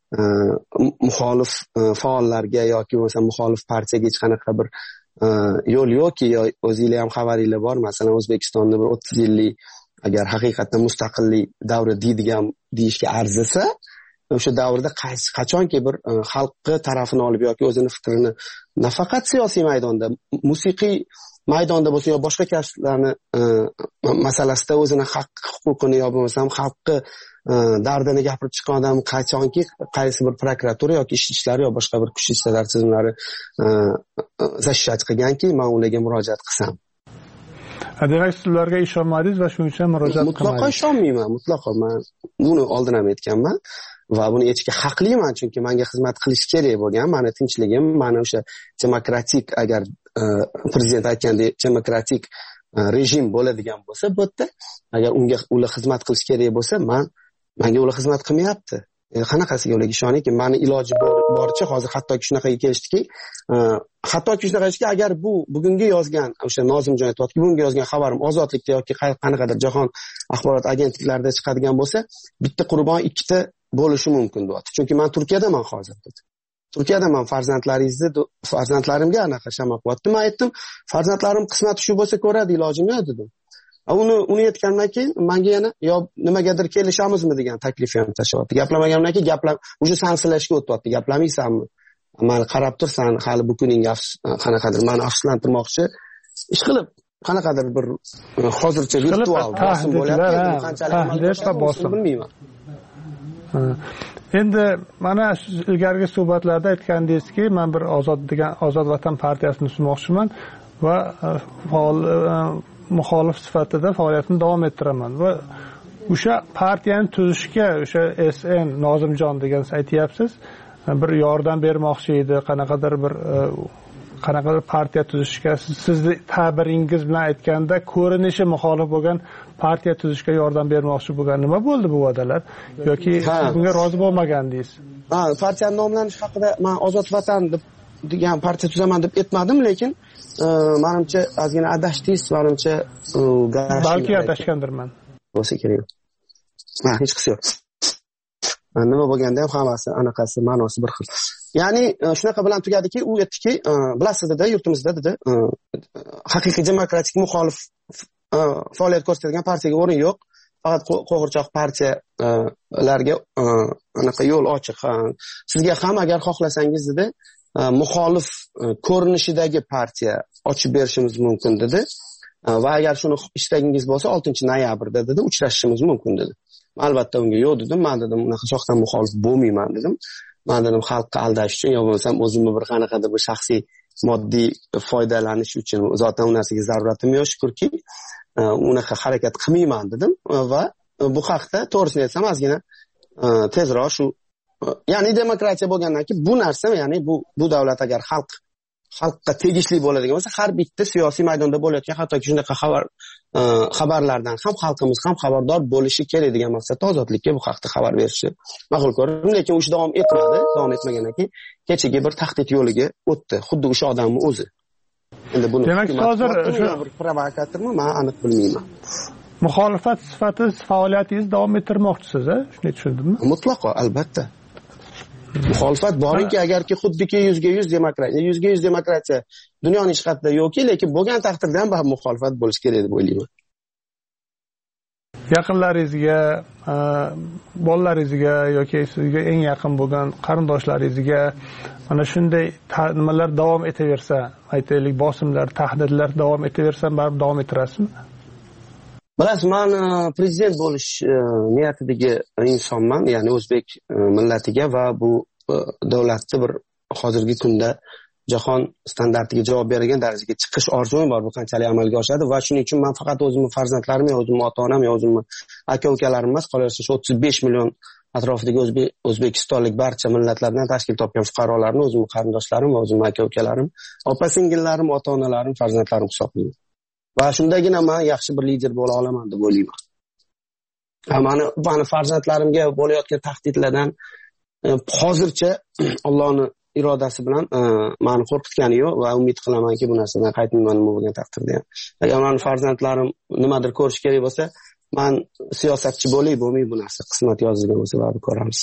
muxolif faollarga yoki bo'lmasa muxolif partiyaga hech qanaqa bir yo'l yo'qki, o'zingizlar ham xabaringlar bor. Masalan, O'zbekistonda bir o'ttiz yillik agar haqiqatdan mustaqillik davri deydigan deyishga arzisa, o'sha davrda qachonki bir xalqi tarafini olib yoki o'zini fikrini nafaqat siyosiy maydonda, musiqiy maydonda bo'lsa yo boshqa kasblarni masalasida o'zini haq huquqini yo bo'lmasam xalqi dardini gapirib chiqqan odam qachonki qaysi bir prokuratura yoki ichki ishlar yo boshqa bir kuch ishlar tizimlari защищать qilganki, men ularga murojaat qilsam. Demak, siz ularga ishonmadingiz va shuning uchun murojaat qilmadingiz. Mutlaqo ishonmayman, mutlaqo. Men buni oldin ham aytganman va buni aytishga haqliman, chunki menga xizmat qilish kerak bo'lgan, meni tinchligim, meni o'sha demokratik, agar prezident aytgandek demokratik rejim bo'ladigan bo'lsa, bu yerda agar unga ular xizmat qilish kerak bo'lsa, men menga ular xizmat qilmayapti. Qanaqasiga ularga ishonayki, meni iloji boricha hozir hattoki shunaqaga kelishdiki, hattoki shunaqa ediki, agar bu bugungi yozgan o'sha Nozimjon aytayotgan bugungi yozgan xabarim Ozodlikda yoki qanaqadir jahon axborot agentliklarida chiqadigan bo'lsa, bitta qurbon ikkita bo'lishi mumkin deyapti. Chunki men Turkiyadaman hozir dedi. Turkiyadaman, farzandlaringizni farzandlarimga anaqa shama qilyapti. Men aytdim, farzandlarim qismati shu bo'lsa ko'radi, ilojim yo'q dedim. Uni uni aytgandan keyin menga yana yo nimagadir kelishamizmi degan taklif ham tashlayapti. Gaplamagandan keyin gaplar uje sansilashga o'tyapti. Gaplamaysanmi? Meni qarab tursan, hali bu kuning qanaqadir meni afsuslantirmoqchi ish qilib, qanaqadir bir hozircha virtual bosim bo'lyapti. Qanchalik bosim bilmayman. Endi mana ilgarigi suhbatlarda aytgandingizki, men bir ozod degan Ozod Vatan partiyasini tuzmoqchiman va faol muxolif sifatida faoliyatimni davom ettiraman va o'sha partiyani tuzishga o'sha S N Nozimjon degan aytyapsiz, bir yordam bermoqchi edi, qanaqadir bir qanaqadir partiya tuzishga, sizni ta'biringiz bilan aytganda ko'rinishi muxolif bo'lgan partiya tuzishga yordam bermoqchi bo'lgan. Nima bo'ldi bu va'dalar yoki siz bunga rozi bo'lmagandingiz? Ha, partiyaning nomlanishi haqida men Ozod Vatan deb degan partiya tuzaman deb aytmadim, lekin menimcha ozgina adashdingiz, menimcha balki adashgandirman. Bo'lsa kerak. Ha, hech qisi yo'q. Nima bo'lganda ham hammasi anaqasi ma'nosi bir xil. Ya'ni shunaqa bilan tugadiki, u aytdiki, bilasiz dedi, yurtimizda dedi, haqiqiy demokratik muxolif faoliyat ko'rsatadigan partiyaga o'rin yo'q. Faqat qo'g'irchoq partiyalarga anaqa yo'l ochiq. Sizga ham agar xohlasangiz dedi, muxolif ko'rinishidagi partiya ochib berishimiz mumkin dedi. Va agar shuni istagingiz bo'lsa oltinchi noyabrda dedi, uchrashishimiz mumkin dedi. Albatta unga yo'q dedim. Men dedim, unaqa shoxdan muxolif bo'lmayman dedim. Men dedim, xalqqa aldash uchun yo bo'lmasam o'zimni bir qanaqadir bir shaxsiy moddiy foydalanish uchun zotan u narsaga zaruratim yo'q, shukrki, unaqa harakat qilmayman dedim va bu haqda to'g'risini aytsam ozgina tezroq shu, ya'ni demokratiya bo'lgandan keyin bu narsa, ya'ni bu bu davlat agar xalq xalqqa tegishli bo'ladigan bo'lsa, har bitta siyosiy maydonda bo'layotgan hattoki shunaqa xabar xabarlardan ham xalqimiz ham xabardor bo'lishi kerak degan maqsadda Ozodlikka bu haqda xabar berishni ma'qul ko'rdim, lekin o'sha davom etmadi. Davom etmagandan keyin kechagi bir tahdid yo'liga o'tdi, xuddi o'sha odamni o'zi. Endi buni demak, hozir o'sha bir provokatormi, men aniq bilmayman. Muxolifat sifatida faoliyatingizni davom ettirmoqchisiz, a? Shunday tushundimmi? Mutlaqo, albatta. Muxolifat borinki, agarki xuddiki yuzga yuz demokratiya, yuzga yuz demokratiya dunyoning hech qayerida yo'qki, lekin bo'lgan taqdirda ham baribir muxolifat bo'lish kerak deb o'ylayman. Yaqinlaringizga, bolalaringizga yoki sizga eng yaqin bo'lgan qarindoshlaringizga mana shunday nimalar davom etaversa, aytaylik, bosimlar, tahdidlar davom etaversa, baribir davom ettirasizmi? Bilasiz, men prezident bo'lish niyatidagi insonman, ya'ni o'zbek millatiga va bu davlatni bir hozirgi kunda jahon standartiga javob beradigan darajaga chiqish orzum bor. Bu qanchalik amalga oshadi va shuning uchun men faqat o'zimni farzandlarim, yo o'zimni ota-onam, yo o'zimni aka-ukalarim emas, qolaversa shu o'ttiz besh million atrofidagi o'zbek o'zbekistonlik barcha millatlardan tashkil topgan fuqarolarni o'zimni qarindoshlarim va o'zimni aka-ukalarim, opa-singillarim, ota-onalarim, farzandlarim hisoblayman. Va shundagina men yaxshi bir lider bo'la olaman deb o'ylayman. Mani mani farzandlarimga bo'layotgan tahdidlardan hozircha Allohning irodasi bilan meni qo'rqitgani yo'q va umid qilamanki bu narsadan qaytmayman nima bo'lgan taqdirda ham. Agar meni farzandlarim nimadir ko'rish kerak bo'lsa, men siyosatchi bo'lay, bo'lmay bu narsa qismat yozilgan bo'lsa baribir ko'ramiz.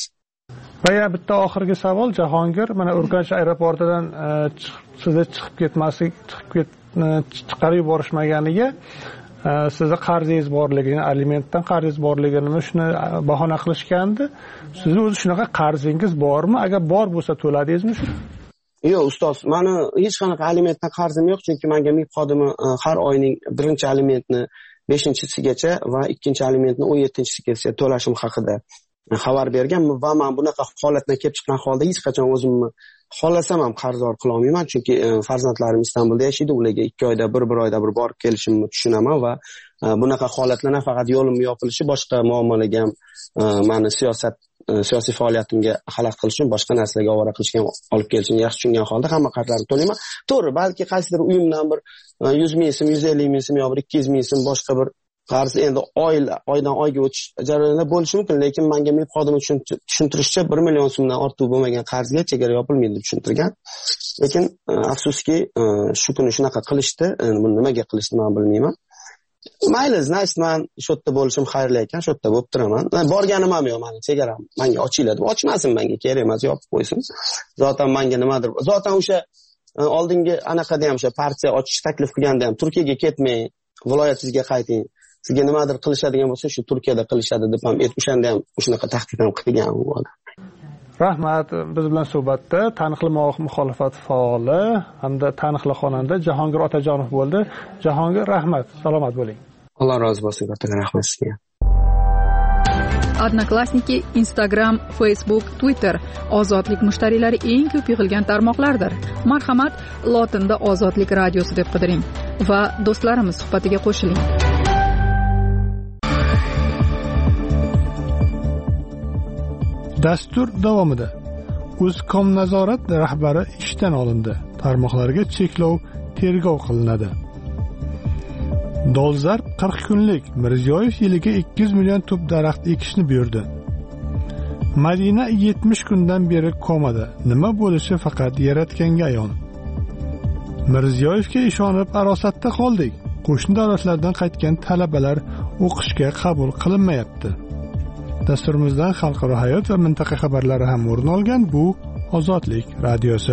Va ya bitta oxirgi savol, Jahongir, mana Urganch aeroportidan sizni chiqib ketmaslik, chiqib ket chiqarib yuborishmaganiga sizni qarzingiz borligini, alimentdan qarzingiz borligini shuni bahona qilishgandi. Sizni o'zi shunaqa qarzingiz bormi? Agar bor bo'lsa to'ladingizmi shu? Yo'q, ustoz, meni hech qanaqa alimentdan qarzim yo'q, chunki menga M I B xodimi har oyning birinchi alimentni beshinchisigacha va ikkinchi alimentni o'n yettinchisigacha to'lashim haqida xabar bergan va men bunaqa holatdan kelib chiqqan holda hech qachon o'zimni xohlasam ham qarzdor qila olmayman, chunki farzandlarim Istanbulda yashaydi, ularga ikki oyda bir bir oyda bir borib kelishimni tushunaman va bunaqa holatlardan faqat yo'limni yopilishi, boshqa muomalaga ham meni siyosat siyosiy faoliyatimga xalaqit qilish uchun boshqa narsalarga ovora qilishga olib kelishini yaxshi tushungan holda hamma qarzlarni to'layman. To'g'ri, balki qaysidir uyimdan bir yuz ming so'm, yuz ellik ming so'm yo bir ikki yuz ming so'm boshqa bir qarz endi oyla oydan oyga o'tish jarayonida bo'lishi mumkin, lekin menga M I B xodimi tushuntirishcha bir million so'mdan ortiq bo'lmagan qarzga chegara yopilmaydi deb tushuntirgan. Lekin afsuski shu kuni shunaqa qilishdi. Buni nimaga qilishni men bilmayman. Mayli, значит, men shu yerda bo'lishim xayrli ekan, shu yerda bo'lib turaman. Borganim ham yo'q, meni chegaram menga ochiladi. Ochmasin menga, kerak emas, yopib qo'ysin. Zotan menga nimadir. Zotan o'sha oldingi anaqada ham o'sha partiya ochish taklif qilganda ham Turkiyaga ketmang, viloyatingizga qayting. Sizga nimadir qilishadigan bo'lsa, shu Turkiyada qilishadi deb ham o'shanda ham shunaqa tahdid ham qilgan u odam. Rahmat, biz bilan suhbatda taniqli muxolifat faoli hamda taniqli xonanda Jahongir Otajonov bo'ldi. Jahongir, rahmat, salomat bo'ling. Alloh rozi bo'lsin, katta rahmat sizga. Odnoklassniki, Instagram, Facebook, Twitter ozodlik mushtariylari eng ko'p yig'ilgan tarmoqlardir. Marhamat, lotinda Ozodlik radiosi deb qidiring va do'stlarimiz suhbatiga qo'shiling. Dastur davomida Uzcom nazorat rahbari ishdan olindi. Tarmoqlarga cheklov tergov qilinadi. Dolzarb qirq kunlik Mirziyoyev yiliga ikki yuz million tup daraxt ekishni buyurdi. Madina yetmish kundan beri komada. Nima bo'lishi faqat yaratganga ayon. Mirziyoyevga ishonib arosatda qoldik. Qo'shni davlatlardan qaytgan talabalar o'qishga qabul qilinmayapti. Dasturimizdan xalqaro hayot va mintaqa xabarlari ham o'rin olgan bu Ozodlik radiosi.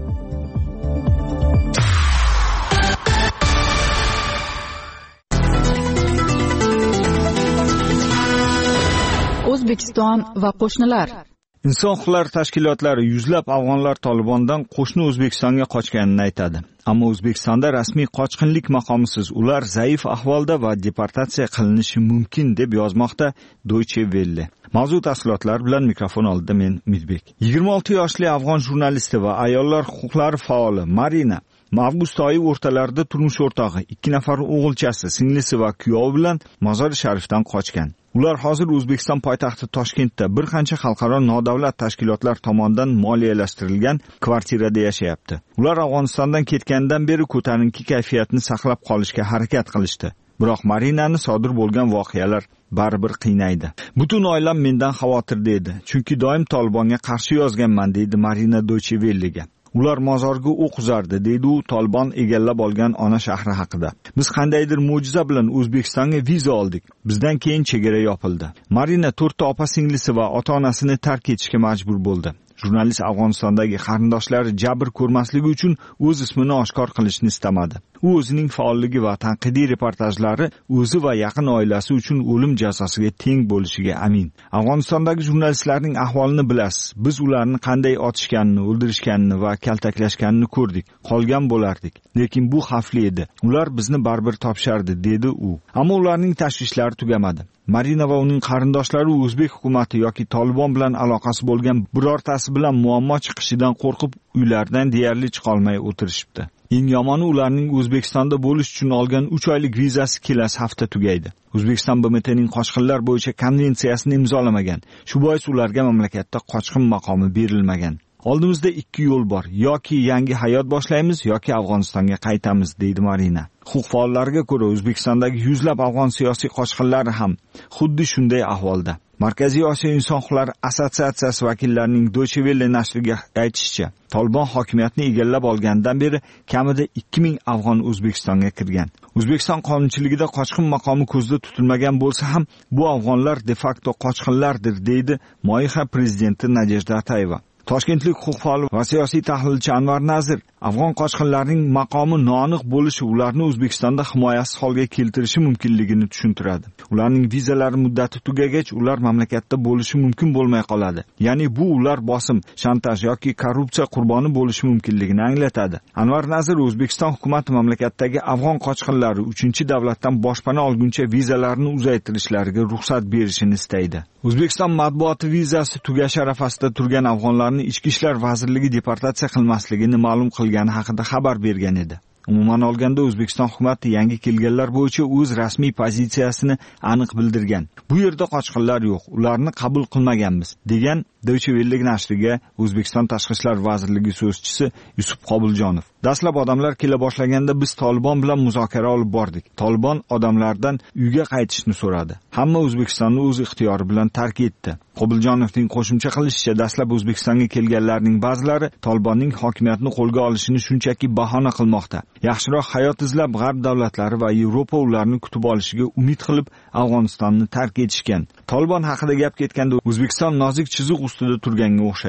O'zbekiston va qo'shnilar. Inson huquqlari tashkilotlari yuzlab afg'onlar Tolibondan qo'shni O'zbekistonga qochganini aytadi. Ammo O'zbekistonda rasmiy qochqinlik maqomisiz ular zaif ahvolda va deportatsiya qilinishi mumkin deb yozmoqda Deutsche Welle. Mavzu tafsilotlar bilan mikrofon oldida men Umidbek. yigirma olti yoshli afg'on jurnalisti va ayollar huquqlari faoli Marina avgust oyi o'rtalarida turmush o'rtog'i, ikki nafar o'g'ilchasi, singlisi va kuyovi bilan Mozori Sharifdan qochgan. Ular hozir O'zbekiston poytaxti Toshkentda bir qancha xalqaro nodavlat tashkilotlar tomonidan moliyalashtirilgan kvartirada yashayapti. Ular Afg'onistondan ketgandan beri ko'tarinki kayfiyatni saqlab qolishga harakat qilishdi. Biroq Marinani sodir bo'lgan voqealar baribir qiynaydi. Butun oilam mendan xavotirda edi, chunki doim Tolibonga qarshi yozganman, deydi Marina Deutsche Welle'ga. Ular mozorga o'q uzardi, deydi u Tolibon egallab olgan ona shahri haqida. Biz qandaydir mo'jiza bilan O'zbekistonga viza oldik. Bizdan keyin chegara yopildi. Marina to'rtta opa-singlisi va ota-onasini tark etishga majbur bo'ldi. Jurnalist Afg'onistondagi qarindoshlari jabr ko'rmasligi uchun o'z ismini oshkor qilishni istamadi. U o'zining faolligi va tanqidiy reportajlari o'zi va yaqin oilasi uchun o'lim jazosiga teng bo'lishiga amin. Afg'onistondagi jurnalistlarning ahvolini bilasiz. Biz ularni qanday otishganini, o'ldirishganini va kaltaklashganini ko'rdik. Qolgan bo'lardik. Lekin bu xavfli edi. Ular bizni baribir topishardi, dedi u. Ammo ularning tashvishlari tugamadi. Marina va uning qarindoshlari o'zbek hukumatı yoki Tolibon bilan aloqasi bo'lgan birortasi bilan muammo chiqishidan qo'rqib uylaridan deyarli chiqolmay o'tirishibdi. Eng yomoni ularning O'zbekistonda bo'lish uchun olgan uch oylik vizasi kelasi hafta tugaydi. O'zbekiston B M T'ning qochqinlar bo'yicha konvensiyasini imzolamagan. Shu bois ularga mamlakatda qochqin maqomi berilmagan. Oldimizda ikki yo'l bor. Yoki yangi hayot boshlaymiz yoki Afg'onistonga qaytamiz, deydi Marina. Huquq faollariga ko'ra O'zbekistondagi yuzlab afg'on siyosiy qochqinlari ham xuddi shunday ahvolda. Markaziy Osiyo inson huquqlari assotsiatsiyasi vakillarining Deutsche Welle nashriga aytishicha, Tolibon hokimiyatni egallab olgandan beri kamida ikki ming afg'on O'zbekistonga kirgan. O'zbekiston qonunchiligida qochqin maqomi ko'zda tutilmagan bo'lsa ham, bu afg'onlar de facto qochqinlardir, deydi Moiha prezidenti Nadejda Atayeva. Toshkentlik huquq faoli va siyosiy tahlilchi Anvar Nazir afg'on qochqinlarining maqomi noaniq bo'lishi ularni O'zbekistonda himoyasiz holga keltirishi mumkinligini tushuntiradi. Ularning vizalari muddati tugagach, ular mamlakatda bo'lishi mumkin bo'lmay qoladi. Ya'ni bu ular bosim, shantaj yoki korrupsiya qurboni bo'lishi mumkinligini anglatadi. Anvar Nazir O'zbekiston hukumati mamlakatdagi afg'on qochqinlari uchinchi davlatdan boshpana olguncha vizalarini uzaytirishlariga ruxsat berishini istaydi. O'zbekiston matbuoti vizasi tugash arafasida turgan afg'onlarni Ichki ishlar vazirligi deportatsiya qilmasligini ma'lum qilgani haqida xabar bergan edi. Umuman olganda O'zbekiston hukumatı yangi kelganlar bo'yicha o'z rasmiy pozitsiyasini aniq bildirgan. Bu yerda qochqinlar yo'q, ularni qabul qilmaganmiz, degan Deutsche Welle nashriga O'zbekiston Tashqi ishlar vazirligi so'zchisi Yusuf Qobuljonov. Dastlab odamlar kela boshlaganda biz Tolibon bilan muzokara olib bordik. Tolibon odamlardan uyga qaytishni so'radi. Hamma O'zbekistonni o'z ixtiyori bilan tark etdi. Qobuljonovning qo'shimcha qilishicha, dastlab O'zbekistonga kelganlarning ba'zilari Tolibonning hokimiyatni qo'lga olishini shunchaki bahona qilmoqda. Yaxshiroq hayot izlab G'arb davlatlari va Yevropa ularni kutib olishiga umid qilib Afg'onistonni tark etishgan. Tolibon haqida gap ketganda O'zbekiston nozik chiziq ustida turganga o'xshaydi.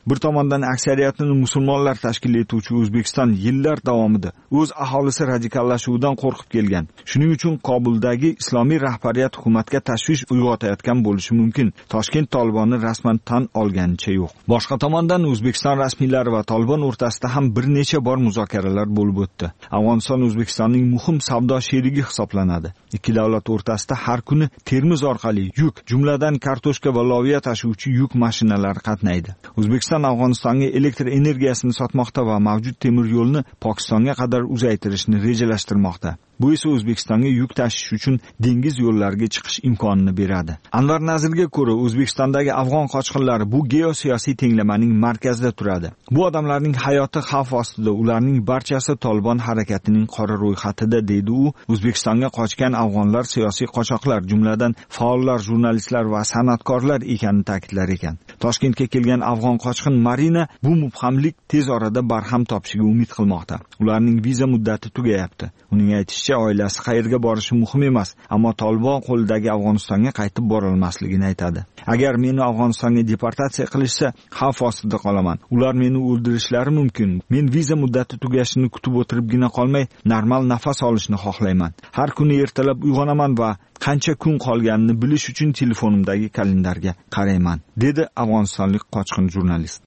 Bir tomondan aksariyatini musulmonlar tashkil etuvchi O'zbekiston yillar davomida o'z aholisi radikallashuvidan qo'rqib kelgan. Shuning uchun Kobuldagi islomiy rahbariyat hukumatga tashvish uyg'otayotgan bo'lishi mumkin. Toshkent Tolibonni rasman tan olganicha yo'q. Boshqa tomondan O'zbekiston rasmiylari va Tolibon o'rtasida ham bir necha bor muzokaralar bo'lib o'tdi. Afg'oniston O'zbekistonning muhim savdo sherigi hisoblanadi. Ikki davlat o'rtasida har kuni Termiz orqali yuk, jumladan kartoshka va loviya tashuvchi yuk mashinalari qatnaydi. O'zbekiston Afg'onistonga elektr energiyasini sotmoqda va mavjud temir yo'lni Pokistonga qadar uzaytirishni rejalashtirmoqda. Bu esa O'zbekistonga yuk tashish uchun dengiz yo'llariga chiqish imkonini beradi. Anvar Nazirga ko'ra, O'zbekistondagi afg'on qochqinlari bu geosiyosiy tenglamaning markazida turadi. Bu odamlarning hayoti xavf ostida, ularning barchasi Tolibon harakatining qora ro'yxatida, deydi u. O'zbekistonga qochgan afg'onlar siyosiy qochoqlar, jumladan faollar, jurnalistlar va san'atkorlar ekanini ta'kidlar ekan. Toshkentga kelgan afg'on qochqin Marina bu mubhamlik tez orada barham topishiga umid qilmoqda. Ularning viza muddati tugayapti. Uning aytishicha, oilasi qayerga borishi muhim emas, ammo Tolibon qo'lidagi Afg'onistonga qaytib bora olmasligini aytadi. Agar meni Afg'onistonga deportatsiya qilishsa, xavf ostida qolaman. Ular meni o'ldirishlari mumkin. Men viza muddati tugashini kutib o'tiribgina qolmay, normal nafas olishni xohlayman. Har kuni ertalab uyg'onaman va qancha kun qolganini bilish uchun telefonimdagi kalendarga qarayman, dedi afg'onistonlik qochqin jurnalist.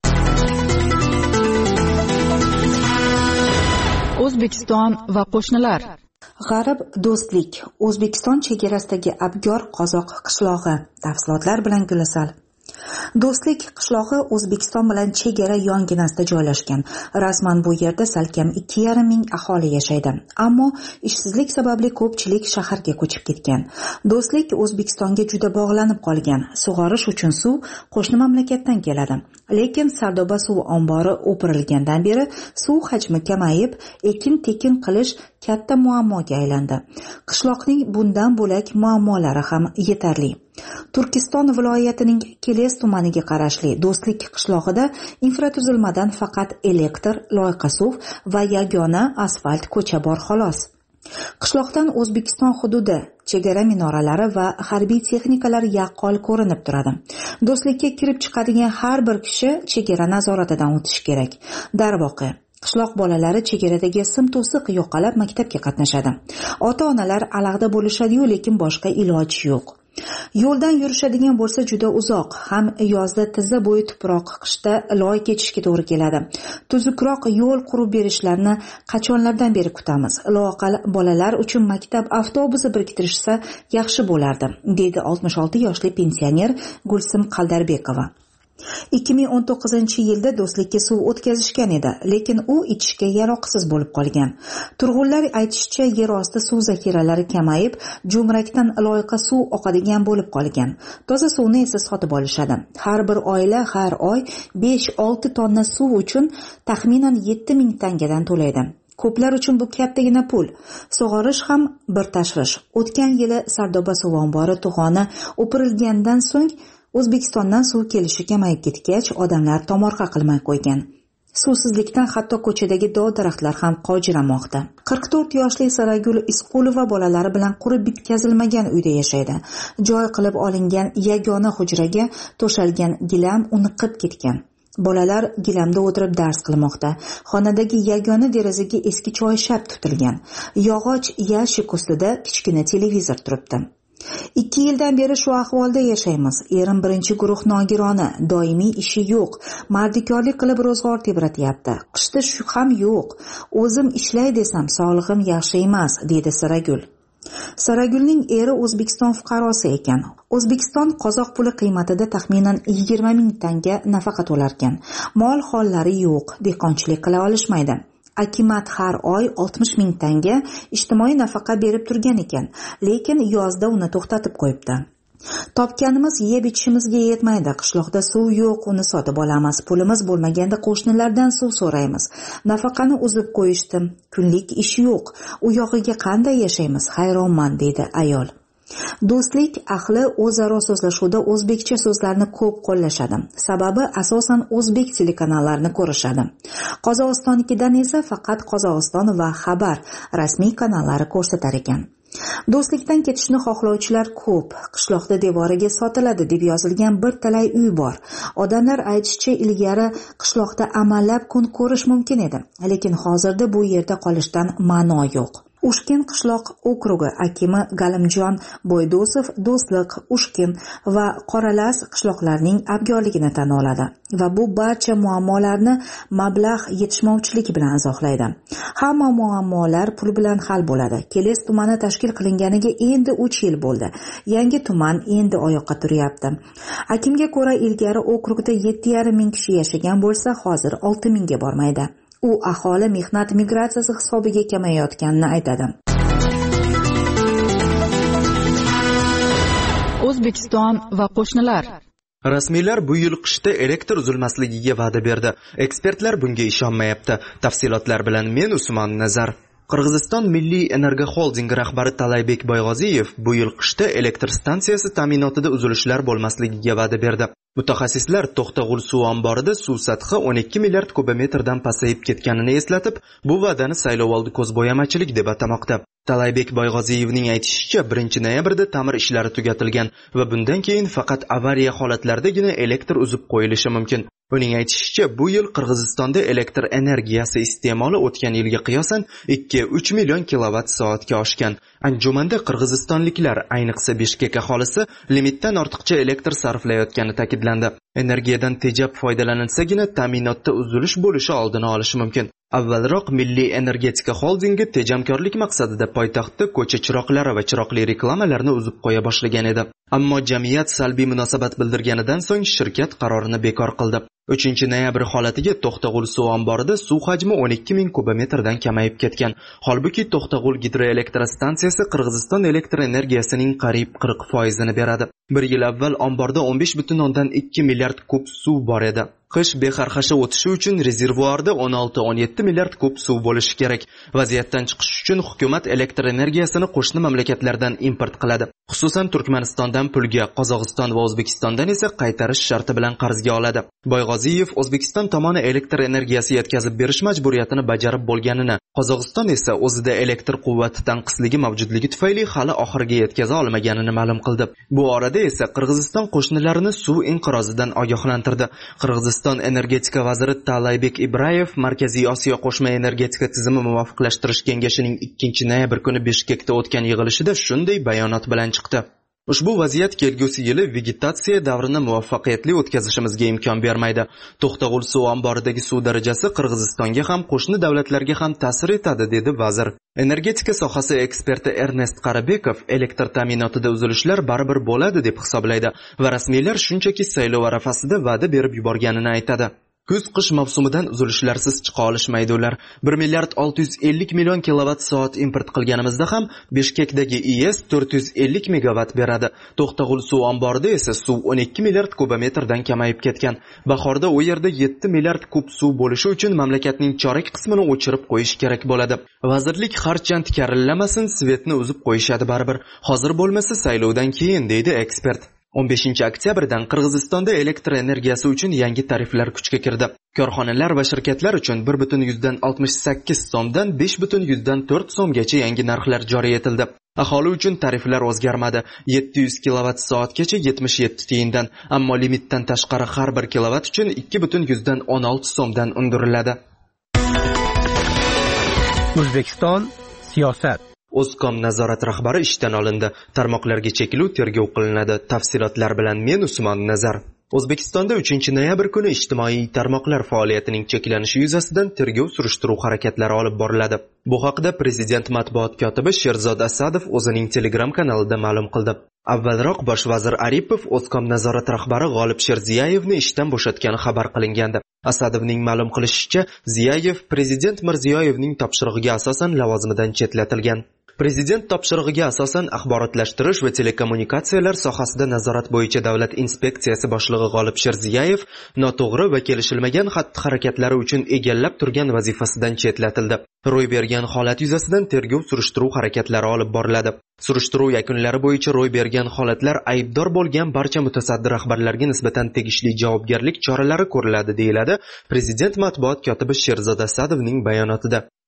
O'zbekiston va qo'shnilar. G'arb do'stlik. O'zbekiston chegarasidagi Abgor qozoq qishlog'i. Tafsilotlar bilan Gulisal. Do'stlik qishlog'i O'zbekiston bilan chegara yonginasida joylashgan. Rasman bu yerda salkam ikki yarim ming aholi yashaydi. Ammo ishsizlik sababli ko'pchilik shaharga ko'chib ketgan. Do'stlik O'zbekistonga juda bog'lanib qolgan. Sug'orish uchun suv qo'shni mamlakatdan keladi. Lekin Sardoba suv ombori o'pirilgandan beri suv hajmi kamayib, ekin-tekin qilish katta muammoga aylandi. Qishloqning bundan bo'lak muammolari ham yetarli. Turkiston viloyatining Keles tumaniga qarashli Do'stlik qishlog'ida infratuzilmadan faqat elektr, loyqa suv va yagona asfalt ko'cha bor xolos. Qishloqdan O'zbekiston hududi, chegara minoralari va harbiy texnikalar yaqqol ko'rinib turadi. Do'stlikka kirib chiqadigan har bir kishi chegara nazoratidan o'tishi kerak. Darvoqe qishloq bolalari chegaradagi sim to'siq yo'qolib maktabga qatnashadi. Ota-onalar alag'da bo'lishadi-yu, lekin boshqa iloji yo'q. Yo'ldan yurishadigan bo'lsa juda uzoq, ham yozda tizza bo'yi tuproq, qishda loy kechishga to'g'ri keladi. Tuzukroq yo'l qurib berishlarini qachonlardan beri kutamiz. Loaqal bolalar uchun maktab avtobusi biriktirishsa yaxshi bo'lardi, dedi oltmish olti yoshli pensioner Gulsim Qaldarbekova. ikki ming o'n to'qqizinchi yilda Do'stlikka suv o'tkazishgan edi, lekin u ichishga yaroqsiz bo'lib qolgan. Turg'unlar aytishicha, yer osti suv zaxiralari kamayib, jo'mrakdan loyqa suv oqadigan bo'lib qolgan. Toza suvni esa sotib olishadi. Har bir oila har oy besh olti tonna suv uchun taxminan yetti ming tangadan to'laydi. Ko'plar uchun bu kattagina pul. Sug'orish ham bir tashvish. O'tgan yili Sardoba suv ombori to'g'oni o'pirilgandan so'ng O'zbekistondan suv kelishi kamayib ketgach, odamlar tomorqa qilmay qo'ygan. Suvsizlikdan hatto ko'chadagi dov-daraxtlar ham qojiramoqda. qirq to'rt yoshli Saragul Isqulova bolalari bilan qurib bitkazilmagan uyda yashaydi. Joy qilib olingan yagona hujraga to'shalgan gilam uniqib ketgan. Bolalar gilamda o'tirib dars qilmoqda. Xonadagi yagona derazaga eski choyshab tutilgan. Yog'och yashik ustida kichkina televizor turibdi. Ikki yildan beri shu ahvolda yashaymiz. Erim birinchi guruh nogironi, doimiy ishi yo'q. Mardikorlik qilib ro'zg'or tebratyapti. Qishda shu ham yo'q. O'zim ishlay desam, sog'lig'im yaxshi emas, dedi Saragul. Saragulning eri O'zbekiston fuqarosi ekan. O'zbekiston qozoq puli qiymatida taxminan yigirma ming tanga nafaqa to'larkan. Mol hollari yo'q, dehqonchilik qila olishmaydi. Akimat har oy oltmish ming tanga ijtimoiy nafaqa berib turgan ekan, lekin yozda uni to'xtatib qo'yibdi. Topganimiz yeb ichishimizga yetmaydi. Qishloqda suv yo'q, uni sotib olamiz. Pulimiz bo'lmaganda qo'shnilardan suv so'raymiz. Nafaqani uzib qo'yishdi. Kunlik ish yo'q. U yog'iga qanday yashaymiz? Hayronman, dedi ayol. Do'stlik ahli o'zaro so'zlashuvda o'zbekcha so'zlarni ko'p qo'llashadi. Sababi asosan o'zbek telekanallarni ko'rishadi. Qozog'istonnikidan esa faqat Qozog'iston va Xabar rasmiy kanallari ko'rsatar ekan. Do'stlikdan ketishni xohlovchilar ko'p. Qishloqda devoriga sotiladi deb yozilgan bir talay uy bor. Odamlar aytishicha, ilgari qishloqda amallab kun ko'rish mumkin edi, lekin hozirda bu yerda qolishdan ma'no yo'q. Ushkin qishloq okrugi akimi Galimjon Bo'ydosov Do'stlik, Ushkin va Qoralas qishloqlarining abgorligini tan oladi va bu barcha muammolarni mablag' yetishmovchiligi bilan izohlaydi. Hamma muammolar pul bilan hal bo'ladi. Keles tumani tashkil qilinganiga endi uch yil bo'ldi. Yangi tuman endi oyoqqa turyapti. Akimga ko'ra, ilgari okrugda yetti yarim ming kishi yashagan bo'lsa, hozir olti mingga bormaydi. U aholi mehnat migratsiyasi hisobiga kamayayotganini aytadi. O'zbekiston va qo'shnilar. Rasmiylar bu yil qishda elektr uzilmasligiga va'da berdi. Ekspertlar bunga ishonmayapti. Tafsilotlar bilan men Usmon Nazar. Qirg'iziston Milliy energiya xoldingi rahbari Talaybek Boyg'oziyev bu yil qishda elektr stansiyasi ta'minotida uzilishlar bo'lmasligiga va'da berdi. Mutaxassislar To'xtag'ul suv omborida suv sathi o'n ikki milliard kubometrdan pasayib ketganini eslatib, bu va'dani saylovoldi ko'zbo'yamachilik deb atamoqda. Talaybek Boyg'oziyevning aytishicha, birinchi noyabrda ta'mir ishlari tugatilgan va bundan keyin faqat avariya holatlaridagina elektr uzib qo'yilishi mumkin. Uning aytishicha, bu yil Qirg'izistonda elektr energiyasi iste'moli o'tgan yilga qiyosan ikki uch million kilovat soatga oshgan. Anjumanda qirg'izistonliklar, ayniqsa Bishkek aholisi, limitdan ortiqcha elektr sarflayotgani ta'kidlandi. Energiyadan tejab foydalaninsagina ta'minotda uzilish bo'lishi oldini olish mumkin. Avvalroq Milliy energetika xoldingi tejamkorlik maqsadida poytaxtda ko'cha chiroqlari va chiroqli reklamalarni uzib qo'ya boshlagan edi. Ammo jamiyat salbiy munosabat bildirganidan so'ng shirkat qarorini bekor qildi. uchinchi noyabr holatiga To'xtag'ul suv omborida suv hajmi o'n ikki ming kubometrdan kamayib ketgan. Holbuki To'xtag'ul gidroelektrostansiyasi Qirg'iziston elektr energiyasining qariyb qirq foizini beradi. Bir yil avval omborda o'n besh butun o'ndan ikki milliard kub suv bor edi. Qish bexarxasha o'tishi uchun rezervuarda o'n olti o'n yetti milliard kub suv bo'lishi kerak. Vaziyatdan chiqish uchun hukumat elektr energiyasini qo'shni mamlakatlardan import qiladi. Xususan Turkmanistondan pulga, Qozog'iston va O'zbekistondan esa qaytarish sharti bilan qarzga oladi. Boyg'oziyev O'zbekiston tomoni elektr energiyasi yetkazib berish majburiyatini bajarib bo'lganini, Qozog'iston esa o'zida elektr quvvati tanqisligi mavjudligi tufayli hali oxiriga yetkaza olmaganini ma'lum qildi. Bu orada esa Qirg'iziston qo'shnilarini suv inqirozidan ogohlantirdi. Qirg'iziston energetika vaziri Talaybek Ibrayev Markaziy Osiyo qo'shma energetika tizimi muvofiqlashtirish kengashining ikkinchi noyabr kuni Bishkekda o'tgan yig'ilishida shunday bayonot bilan chiqdi. Ushbu vaziyat kelgusi yili vegetatsiya davrini muvaffaqiyatli o'tkazishimizga imkon bermaydi. To'xtag'ul suv omboridagi suv darajasi Qirg'izistonga ham, qo'shni davlatlarga ham ta'sir etadi, dedi vazir. Energetika sohasi eksperti Ernest Qarabekov elektr ta'minotida uzilishlar baribir bo'ladi deb hisoblaydi va rasmiylar shunchaki saylov arafasida va'da berib yuborganini aytadi. Kuz-qish mavsumidan uzilishlarsiz chiqa olishmaydi ular. bir milliard olti yuz ellik million kilovat soat import qilganimizda ham Bishkekdagi I E S to'rt yuz ellik megavat beradi. To'xtag'ul suv omborida esa suv o'n ikki milliard kubometrdan kamayib ketgan. Bahorda u yerda yetti milliard kub suv bo'lishi uchun mamlakatning chorak qismini o'chirib qo'yish kerak bo'ladi. Vazirlik harchand karillamasin, svetni uzib qo'yishadi baribir. Hozir bo'lmasa saylovdan keyin, deydi ekspert. o'n beshinchi oktyabrdan Qirg'izistonda elektr energiyasi uchun yangi tariflar kuchga kirdi. Korxonalar va shirkatlar uchun bir butun oltmish sakkiz so'mdan besh butun to'rt so'mgacha yangi narxlar joriy etildi. Aholi uchun tariflar o'zgarmadi. yetti yuz kilovat soatgacha yetmish yetti tiyindan, ammo limitdan tashqari har bir kilovat uchun ikki butun o'n olti so'mdan undiriladi. O'zbekiston siyosat. O'zkom nazorat rahbari ishdan olindi. Tarmoqlarga cheklov tergov qilinadi. Tafsilotlar bilan men Usmon Nazar. O'zbekistonda uchinchi noyabr kuni ijtimoiy tarmoqlar faoliyatining cheklanishi yuzasidan tergov surishtiruv harakatlari olib boriladi. Bu haqda Prezident matbuot kotibi Sherzod Asadov o'zining Telegram kanalida ma'lum qildi. Avvalroq bosh vazir Aripov O'zkom nazorat rahbari G'olib Sherziyevni ishdan bo'shatgani xabar qilingandi. Asadovning ma'lum qilishicha, Ziyayev Prezident Mirziyoyevning topshirig'iga asosan lavozimidan chetlatilgan. Prezident topshirig'iga asosan axborotlashtirish va telekommunikatsiyalar sohasida nazorat bo'yicha davlat inspeksiyasi boshlig'i G'olib Sherziyayev noto'g'ri va kelishilmagan xatti-harakatlari uchun egallab turgan vazifasidan chetlatildi. Ro'y bergan holat yuzasidan tergov surishtiruv harakatlari olib boriladi. Surishtiruv yakunlari bo'yicha ro'y bergan holatlar aybdor bo'lgan barcha mutasaddi rahbarlarga nisbatan tegishli javobgarlik choralari ko'riladi, deyiladi Prezident matbuot kotibi Sherzod Asadovning bayonotida.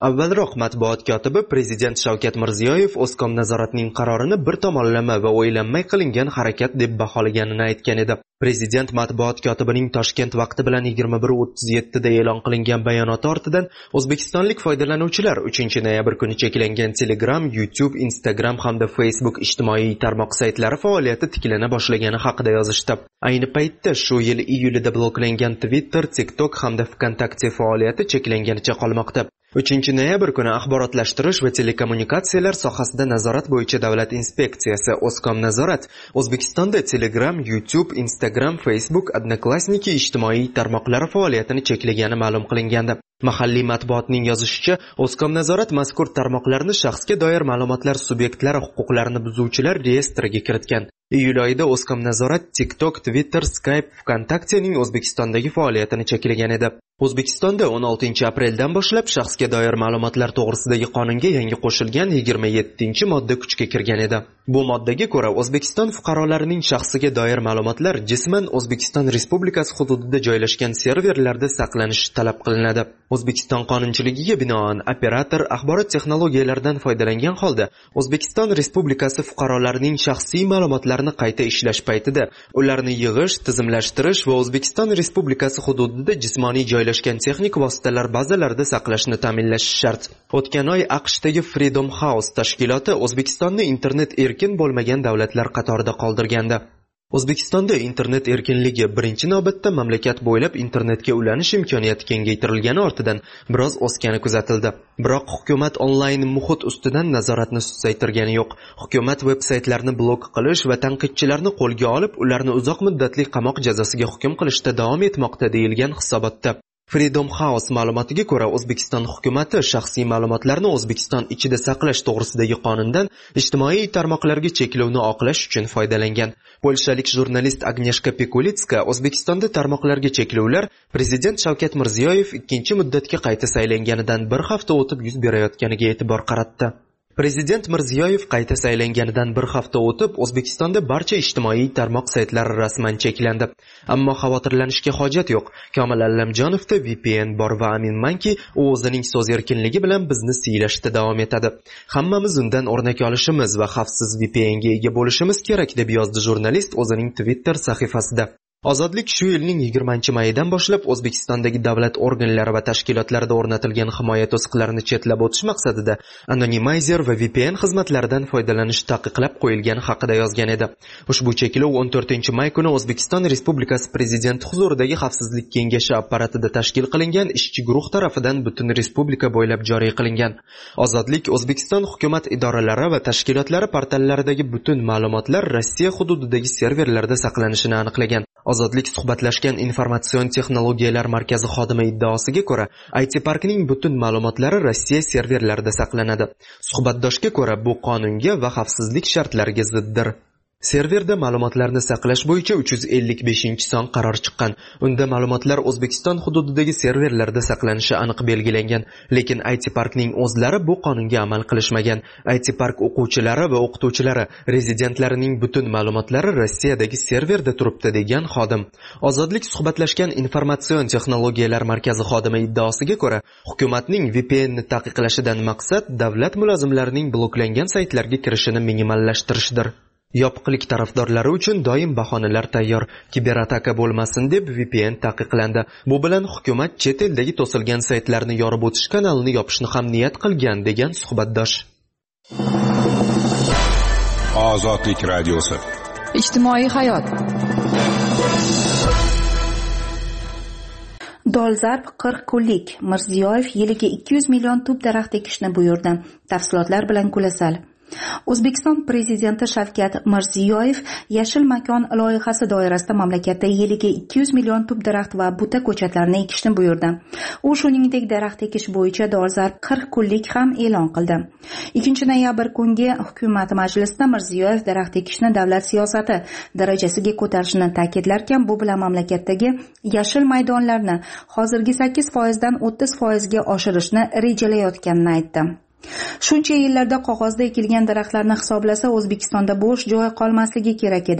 Avvalroq matbuot kotibi prezident Shavkat Mirziyoyev O'zkom nazoratining qarorini bir tomonlama va o'ylanmay qilingan harakat deb baholaganini aytgan edi. Prezident matbuot kotibining Toshkent vaqti bilan yigirma bir o'ttiz yetti da e'lon qilingan bayonoti ortidan o'zbekistonlik foydalanuvchilar uchinchi noyabr kuni cheklangan Telegram, YouTube, Instagram hamda Facebook ijtimoiy tarmoq saytlari faoliyati tiklana boshlagani haqida yozishdi. Ayni paytda shu yil iyulida bloklangan Twitter, TikTok hamda VKontakte faoliyati cheklanganicha qolmoqda. uchinchi noyabr kuni axborotlashtirish va telekommunikatsiyalar sohasida nazorat bo'yicha davlat inspeksiyasi O'zkom nazorat O'zbekistonda Telegram, YouTube, Instagram, Facebook, Odnoklassniki ijtimoiy tarmoqlari faoliyatini cheklagani ma'lum qilingandi. Mahalliy matbuotning yozishicha, O'zkom nazorat mazkur tarmoqlarni shaxsga doir ma'lumotlar subyektlari huquqlarini buzuvchilar reyestriga kiritgan. Iyul oyida O'zkom nazorat TikTok, Twitter, Skype, VKontaktening O'zbekistondagi faoliyatini cheklagan edi. O'zbekistonda o'n oltinchi apreldan boshlab shaxsga doir ma'lumotlar to'g'risidagi qonunga yangi qo'shilgan yigirma yettinchi modda kuchga kirgan edi. Bu moddaga ko'ra O'zbekiston fuqarolarining shaxsiga doir ma'lumotlar jisman O'zbekiston Respublikasi hududida joylashgan serverlarda saqlanishi talab qilinadi. O'zbekiston qonunchiligiga binoan operator axborot texnologiyalaridan foydalangan holda O'zbekiston Respublikasi fuqarolarining shaxsiy ma'lumotlarini qayta ishlash paytida ularni yig'ish, tizimlashtirish va O'zbekiston Respublikasi hududida jismoniy joylashgan texnik vositalar bazalarida saqlashni ta'minlash shart. O'tgan oy AQShdagi Freedom House tashkiloti O'zbekistonni internet erkin bo'lmagan davlatlar qatorida qoldirgandi. O'zbekistonda internet erkinligi birinchi navbatda mamlakat bo'ylab internetga ulanish imkoniyati kengaytirilgani ortidan biroz o'sgani kuzatildi. Biroq hukumat onlayn muhit ustidan nazoratni susaytirgani yo'q. Hukumat veb-saytlarni blok qilish va tanqidchilarni qo'lga olib, ularni uzoq muddatli qamoq jazosiga hukm qilishda davom etmoqda deyilgan hisobotda. Freedom House ma'lumotiga ko'ra, O'zbekiston hukumati shaxsiy ma'lumotlarni O'zbekiston ichida saqlash to'g'risidagi qonundan ijtimoiy tarmoqlarga cheklovni oqlash uchun foydalangan. Polshalik jurnalist Agnieszka Pikulitska O'zbekistonda tarmoqlarga cheklovlar prezident Shavkat Mirziyoyev ikkinchi muddatga qayta saylanganidan bir hafta o'tib yuz berayotganiga e'tibor qaratdi. Prezident Mirziyoyev qayta saylanganidan bir hafta o'tib, O'zbekistonda barcha ijtimoiy tarmoq saytlari rasman cheklandi. Ammo xavotirlanishga hojat yo'q. Komil Allamjonovda V P N bor va aminmanki, u o'zining so'z erkinligi bilan bizni siylashda davom etadi. Hammamiz undan o'rnak olishimiz va xavfsiz V P N ga ega bo'lishimiz kerak, deb yozdi jurnalist o'zining Twitter sahifasida. Ozodlik shu yilning yigirmanchi mayidan boshlab O'zbekistondagi davlat organlari va tashkilotlarida o'rnatilgan himoya to'siqlarini chetlab o'tish maqsadida anonimizer va V P N xizmatlaridan foydalanish taqiqlab qo'yilgani haqida yozgan edi. Ushbu cheklov o'n to'rtinchi may kuni O'zbekiston Respublikasi prezidenti huzuridagi Xavfsizlik kengashi apparatida tashkil qilingan ishchi guruh tarafidan butun respublika bo'ylab joriy qilingan. Ozodlik O'zbekiston hukumat idoralari va tashkilotlari portallaridagi butun ma'lumotlar Rossiya hududidagi serverlarda saqlanishini aniqlagan. Ozodlik suhbatlashgan informatsion texnologiyalar markazi xodimi iddaosiga ko'ra, I T Parkning butun ma'lumotlari Rossiya serverlarida saqlanadi. Suhbatdoshga ko'ra, bu qonunga va xavfsizlik shartlariga ziddir. Serverda ma'lumotlarni saqlash bo'yicha uch yuz ellik beshinchi son qaror chiqqan. Unda ma'lumotlar O'zbekiston hududidagi serverlarda saqlanishi aniq belgilangan, lekin I T Parkning o'zlari bu qonunga amal qilishmagan. I T Park o'quvchilari va o'qituvchilari rezidentlarining butun ma'lumotlari Rossiyadagi serverda turibdi, degan xodim. Ozodlik suhbatlashgan informatsion texnologiyalar markazi xodimi iddaosiga ko'ra, hukumatning V P N ni taqiqlashidan maqsad davlat mulozimlarining bloklangan saytlarga kirishini minimallashtirishdir. Yopiqlik tarafdorlari uchun doim bahonalar tayyor. Kiberataka bo'lmasin deb V P N taqiqlandi. Bu bilan hukumat chet eldagi to'silgan saytlarni yorib o'tish kanalini yopishni ham niyat qilgan, degan suhbatdosh. Ozodlik radiosi. Ijtimoiy hayot. Dolzarb qirq kunlik. Mirziyoyev yiliga ikki yuz million tub daraxt ekishni buyurdi. Tafsilotlar bilan Kulasal. O'zbekiston prezidenti Shavkat Mirziyoyev Yashil makon loyihasi doirasida mamlakatda yiliga ikki yuz million tub daraxt va buta ko'chatlarni ekishni buyurdi. U shuningdek daraxt ekish bo'yicha dolzarb qirq kunlik ham e'lon qildi. ikkinchi noyabr kungi hukumat majlisida Mirziyoyev daraxt ekishni davlat siyosati darajasiga ko'tarishni ta'kidlarkan, bu bilan mamlakatdagi yashil maydonlarni hozirgi sakkiz foizdan o'ttiz foizga oshirishni rejalayotganini aytdi. Shuncha yillarda qog'ozda ekilgan daraxtlarni hisoblasa, O'zbekistonda bo'sh joy qolmasligi kerak edi.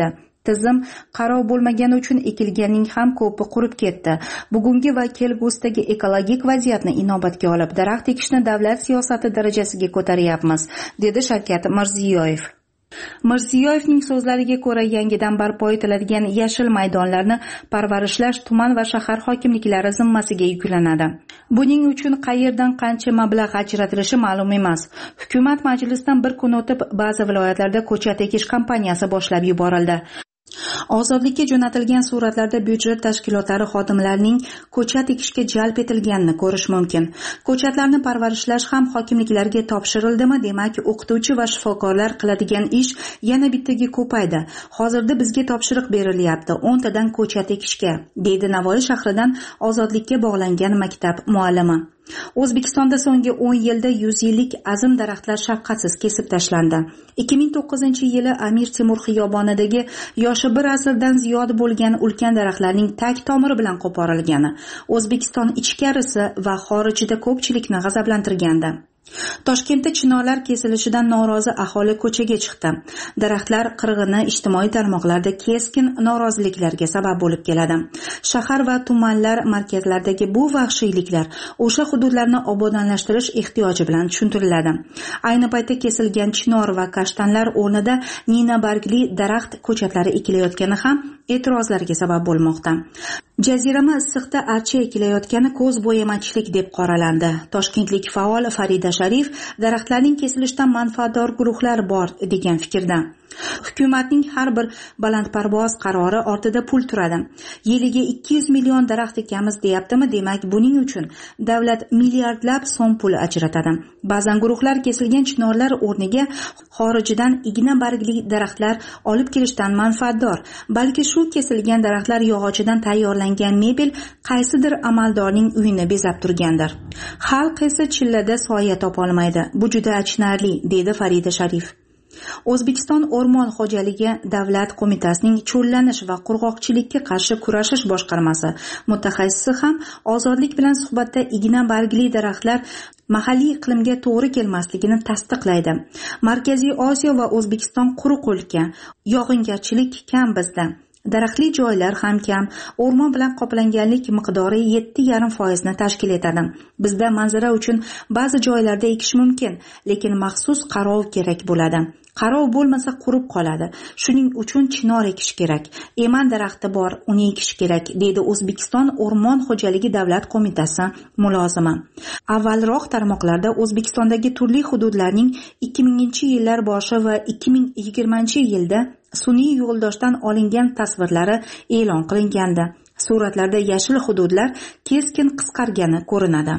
tizim qarov bo'lmagani uchun ekilganning ham ko'pi qurib ketdi. Bugungi va kelgusidagi ekologik vaziyatni inobatga olib daraxt ekishni davlat siyosati darajasiga ko'taryapmiz, dedi Shavkat Mirziyoyev. Mirziyoyevning so'zlariga ko'ra, yangidan barpo etiladigan yashil maydonlarni parvarishlash tuman va shahar hokimliklari zimmasiga yuklanadi. Buning uchun qayerdan qancha mablag' ajratilishi ma'lum emas. Hukumat majlisdan bir kun o'tib ba'zi viloyatlarda ko'chat ekish kampaniyasi boshlab yuborildi. Ozodlikka jo'natilgan suratlarda byudjet tashkilotlari xodimlarining ko'chat ekishga jalb etilganini ko'rish mumkin. Ko'chatlarni parvarishlash ham hokimliklarga topshirildimi? Demak, o'qituvchi va shifokorlar qiladigan ish yana bittaga ko'paydi. Hozirda bizga topshiriq berilyapti o'ntadan ko'chat ekishga, deydi Navoiy shahridan ozodlikka bog'langan maktab muallimi. O'zbekistonda so'nggi o'n yilda yuz yillik azim daraxtlar shafqatsiz kesib tashlandi. ikki ming to'qqizinchi yili Amir Temur xiyobonidagi yoshi bir asrdan ziyod bo'lgan ulkan daraxtlarning tag tomiri bilan qo'porilgani O'zbekiston ichkarisi va xorijida ko'pchilikni g'azablantirgandi. Toshkentda chinorlar kesilishidan norozi aholi ko'chaga chiqdi. Daraxtlar qirg'ini ijtimoiy tarmoqlarda keskin noroziliklarga sabab bo'lib keladi. Shahar va tumanlar markazlaridagi bu vahshiyliklar o'sha hududlarni obodonlashtirish ehtiyoji bilan tushuntiriladi. Ayni paytda kesilgan chinor va kashtanlar o'rnida nina bargli daraxt ko'chatlari ekilayotgani ham e'tirozlarga sabab bo'lmoqda. Jazirama issiqda archa ekilayotgani ko'z bo'yamachilik deb qoralandi. Toshkentlik faol Farida Sharif daraxtlarning kesilishidan manfaatdor guruhlar bor degan fikrda. Hukumatning har bir balandparvoz qarori ortida pul turadi. Yiliga ikki yuz million daraxt ekamiz deyaptimi? Demak, buning uchun davlat milliardlab so'm pul ajratadi. Ba'zan guruhlar kesilgan chinorlar o'rniga xorijdan igna bargli daraxtlar olib kelishdan manfaatdor. Balki shu kesilgan daraxtlar yog'ochidan tayyorlangan mebel qaysidir amaldorning uyini bezab turgandir. Xalq esa chillada soya topolmaydi. Bu juda achinarli, dedi Farida Sharif. O'zbekiston O'rmon xo'jaligi davlat qo'mitasining cho'llanish va qurg'oqchilikka qarshi kurashish boshqarmasi mutaxassisi ham ozodlik bilan suhbatda igna bargli daraxtlar mahalliy iqlimga to'g'ri kelmasligini tasdiqlaydi. Markaziy Osiyo va O'zbekiston quruq o'lka, yog'ingarchilik kam bizda. Daraxtli joylar ham kam, o'rmon bilan qoplanganlik miqdori yetti yarim foiz ni tashkil etadi. Bizda manzara uchun ba'zi joylarda ekish mumkin, lekin maxsus qarov kerak bo'ladi. Qarov bo'lmasa qurib qoladi. Shuning uchun chinor ekish kerak. Eman daraxti bor, uni ekish kerak, deydi O'zbekiston O'rmon xo'jaligi davlat qo'mitasi mulozimi. Avvalroq tarmoqlarda O'zbekistondagi turli hududlarning ikki minginchi yillar boshi va ikki ming yigirmanchi yilda sun'iy yo'ldoshdan olingan tasvirlari e'lon qilingandi. Suratlarda yashil hududlar keskin qisqargani ko'rinadi.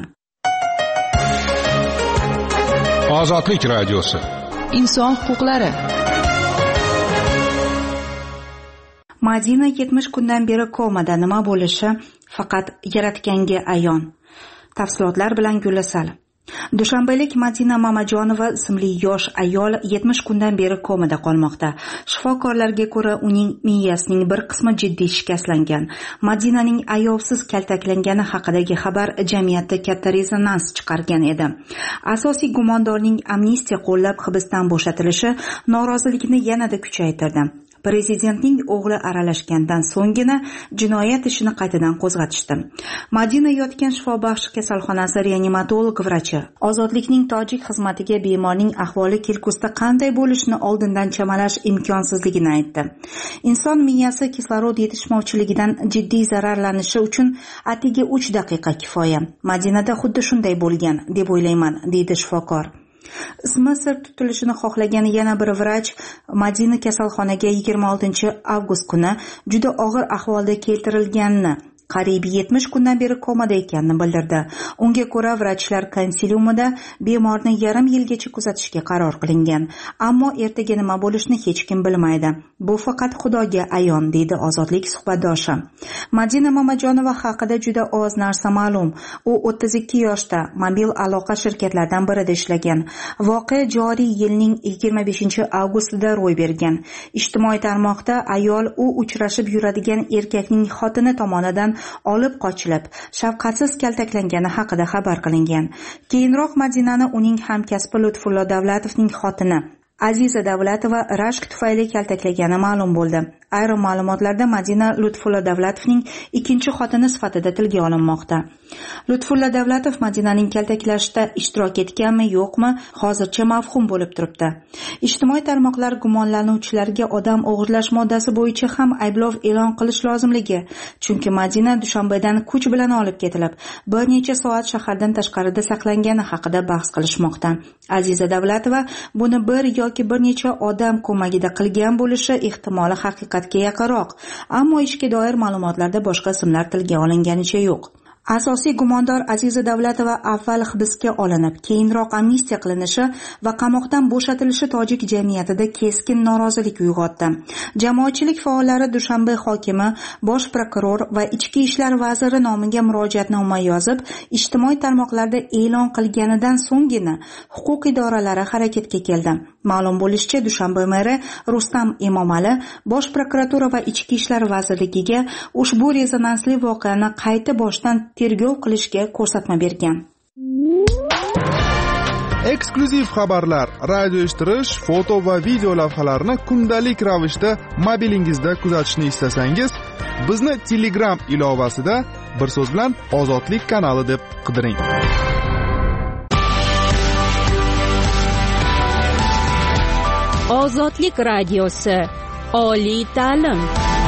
Ozodlik radiosi. Inson huquqlari. Madina yetmish kundan beri komada. Nima bo'lishi faqat Yaratganga ayon. Tafsilotlar bilan Gulasal. Dushanbalik Madina Mamajonova ismli yosh ayol yetmish kundan beri komada qolmoqda. Shifokorlarga ko'ra, uning miyasining bir qismi jiddiy shikastlangan. Madinaning ayovsiz kaltaklangani haqidagi xabar jamiyatda katta rezonans chiqargan edi. Asosiy gumondorning amnistiya qo'llab hibsdan bo'shatilishi norozilikni yanada kuchaytirdi. Prezidentning o'g'li aralashgandan so'nggina jinoyat ishini qaytadan qo'zg'atishdi. Madina yotgan shifobaxsh kasalxonasi reanimatolog vrachi Ozodlikning tojik xizmatiga bemorning ahvoli kelgusida qanday bo'lishini oldindan chamalash imkonsizligini aytdi. Inson miyasi kislorod yetishmovchiligidan jiddiy zararlanishi uchun atigi uch daqiqa kifoya. Madinada xuddi shunday bo'lgan deb o'ylayman, deydi shifokor. Ismi sir tutilishini xohlagan yana bir vrach Madina kasalxonaga yigirma oltinchi avgust kuni juda og'ir ahvolda keltirilganini, qariyb yetmish kundan beri komada ekanini bildirdi. Unga ko'ra, vrachlar konsiliumida bemorni yarim yilgacha kuzatishga qaror qilingan. Ammo ertaga nima bo'lishini hech kim bilmaydi. Bu faqat Xudoga ayon, deydi Ozodlik suhbatdoshi. Madina Mamajonova haqida juda oz narsa ma'lum. U o'ttiz ikki yoshda, mobil aloqa shirkatlaridan birida ishlagan. Voqea joriy yilning yigirma beshinchi avgustida ro'y bergan. Ijtimoiy tarmoqda ayol u uchrashib yuradigan erkakning xotini tomonidan olib qochilib, shafqatsiz kaltaklangani haqida xabar qilingan. Keyinroq Madinani uning hamkasbi Lutfullo Davlatovning xotini Aziza Davlatova rashk tufayli kaltaklagani ma'lum bo'ldi. ayrim ma'lumotlarda Madina Lutfulla Davlatovning ikkinchi xotini sifatida tilga olinmoqda. Lutfulla Davlatov Madinaning kaltaklashda ishtirok etganmi, yo'qmi, hozircha mavhum bo'lib turibdi. Ijtimoiy tarmoqlar gumonlanuvchilarga odam o'g'irlash moddasi bo'yicha ham ayblov e'lon qilish lozimligi, chunki Madina Dushanbedan kuch bilan olib ketilib, bir necha soat shahardan tashqarida saqlangani haqida bahs qilishmoqda. Aziza Davlatova buni bir yoki bir necha odam ko'magida qilgan bo'lishi ehtimoli haqiqatga yaqinroq, ammo ishga doir ma'lumotlarda boshqa ismlar tilga olinganicha yo'q. Asosiy gumondor Aziza Davlatova avval hibsga olinib, keyinroq amnistiya qilinishi va qamoqdan bo'shatilishi tojik jamiyatida keskin norozilik uyg'otdi. Jamoatchilik faollari Dushanbe hokimi, bosh prokuror va ichki ishlar vaziri nomiga murojaatnoma yozib, ijtimoiy tarmoqlarda e'lon qilganidan so'nggina huquq idoralari harakatga keldi. Ma'lum bo'lishicha, Dushanbe meri Rustam Emomali bosh prokuratura va ichki ishlar vazirligiga ushbu rezonansli voqeani qayta boshdan tergov qilishga ko'rsatma bergan. Eksklyuziv xabarlar, radio eshittirish, foto va video lavhalarni kundalik ravishda mobilingizda kuzatishni istasangiz, bizni Telegram ilovasida bir so'z bilan Ozodlik kanali deb qidiring. Ozodlik radiosi, oliy ta'lim.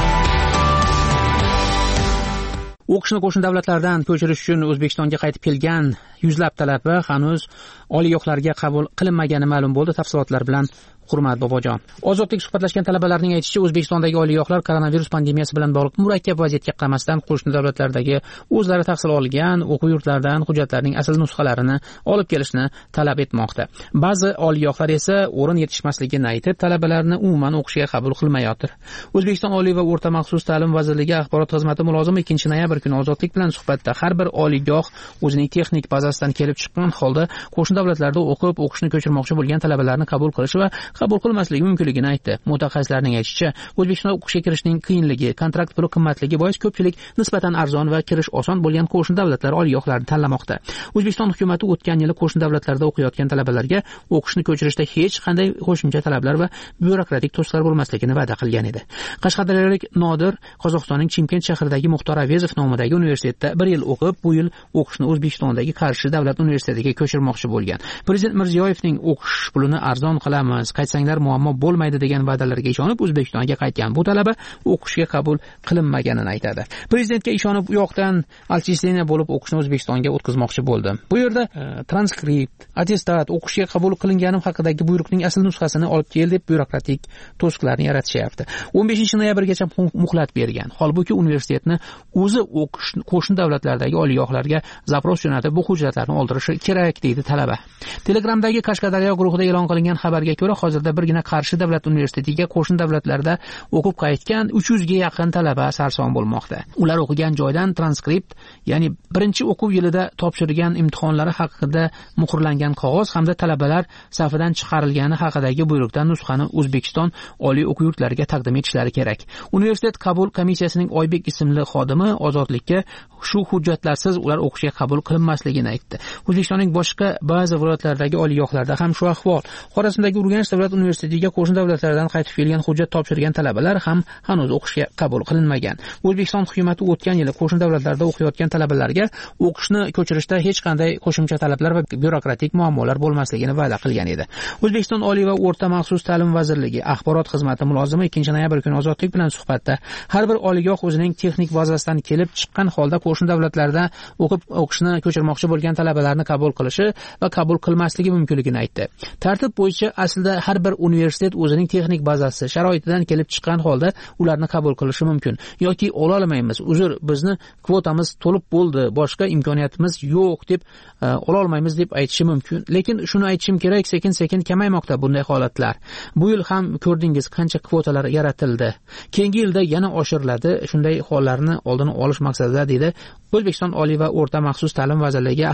O'qishni qo'shni davlatlardan ko'chirish uchun O'zbekistonga qaytib kelgan yuzlab talaba hanuz oliygohlarga qabul qilinmagani ma'lum bo'ldi. Tafsilotlar bilan Hurmat Bobojon. Ozodlik suhbatlashgan talabalarning aytishicha, O'zbekistondagi oliygohlar koronavirus pandemiyasi bilan bog'liq murakkab vaziyatga qaramasdan qo'shni davlatlardagi o'zlari tahsil olgan o'quv yurtlaridan hujjatlarning asl nusxalarini olib kelishni talab etmoqda. Ba'zi oliygohlar esa o'rin yetishmasligini aytib, talabalarni umuman o'qishga qabul qilmayotir. O'zbekiston Oliy va o'rta maxsus ta'lim vazirligi axborot xizmati mulozimi ikkinchi noyabr kuni Ozodlik bilan suhbatda har bir oliygoh o'zining texnik bazasidan kelib chiqqan holda qo'shni davlatlarda o'qib, o'qishni ko'chirmoqchi bo'lgan talabalarni qabul qilish va qabul qilmasligi mumkinligini aytdi. Mutaxassislarning aytishicha, O'zbekistonda o'qishga kirishning qiyinligi, kontrakt puli qimmatligi bois ko'pchilik nisbatan arzon va kirish oson bo'lgan qo'shni davlatlar oliygohlarini tanlamoqda. O'zbekiston hukumatı o'tgan yili qo'shni davlatlarda o'qiyotgan talabalarga o'qishni ko'chirishda hech qanday qo'shimcha talablar va byurokratik to'siqlar bo'lmasligini va'da qilgan edi. Qashqadaryolik Nodir Qozog'istonning Chimkent shahridagi Muxtor Avezov nomidagi universitetda bir yil o'qib, bu yil o'qishni O'zbekistondagi Qarshi davlat universitetiga ko'chirmoqchi bo'lgan. Prezident Mirziyoyevning o'qish pulini arzon qilamiz, qaytsanglar muammo bo'lmaydi degan va'dalarga ishonib O'zbekistonga qaytgan bu talaba o'qishga qabul qilinmaganini aytadi. Prezidentga ishonib u yoqdan отчисление bo'lib o'qishni O'zbekistonga o'tkazmoqchi bo'ldim. Bu yerda e, transkript, attestat, o'qishga qabul qilinganim haqidagi buyruqning asl nusxasini olib kel deb byurokratik to'siqlarni yaratishyapti. o'n beshinchi noyabrgacha muhlat bergan. Holbuki universitetni o'zi o'qish qo'shni davlatlardagi oliygohlarga zapros jo'natib bu hujjatlarni oldirishi kerak deydi talaba. Telegramdagi Qashqadaryo guruhida e'lon qilingan xabarga ko'ra, hozirda birgina Qarshi davlat universitetiga qo'shni davlatlarda o'qib qaytgan uch yuzga yaqin talaba sarson bo'lmoqda. Ular o'qigan joydan transkript, ya'ni birinchi o'quv yilida topshirgan imtihonlari haqida muhrlangan qog'oz hamda talabalar safidan chiqarilgani haqidagi buyruqdan nusxani O'zbekiston oliy o'quv yurtlariga taqdim etishlari kerak. Universitet qabul komissiyasining Oybek ismli xodimi Ozodlikka shu hujjatlarsiz ular o'qishga qabul qilinmasligini aytdi. O'zbekistonning boshqa ba'zi viloyatlaridagi oliygohlarda ham shu ahvol. Xorazmdagi Urganch davlat universitetiga qo'shni davlatlardan qaytib kelgan hujjat topshirgan talabalar ham hanuz o'qishga qabul qilinmagan. O'zbekiston hukumatı o'tgan yili qo'shni davlatlarda o'qiyotgan talabalarga o'qishni ko'chirishda hech qanday qo'shimcha talablar va byurokratik muammolar bo'lmasligini va'da qilgan edi. O'zbekiston Oliy va o'rta maxsus ta'lim vazirligi axborot xizmati mulozimi ikkinchi noyabr kuni Ozodlik bilan suhbatda har bir oliygoh o'zining texnik bazasidan kelib chiqqan holda qo'shni davlatlarda o'qib o'qishni ko'chirmoqchi bo'lgan talabalarni qabul qilishi va qabul qilmasligi mumkinligini aytdi. Tartib bo'yicha aslida har bir universitet o'zining texnik bazasi sharoitidan kelib chiqqan holda ularni qabul qilishi mumkin yoki ola olmaymiz, uzr, bizni kvotamiz to'lib bo'ldi, boshqa imkoniyatimiz yo'q deb ola olmaymiz deb aytishi mumkin. Lekin shuni aytishim kerak, sekin-sekin kamaymoqda bunday holatlar. Bu yil ham ko'rdingiz qancha kvotalar yaratildi. Keyingi yilda yana oshiriladi. Shunday hollarni oldini olish maqsadida dedi O'zbekiston Oliy va o'rta maxsus ta'lim vazirligi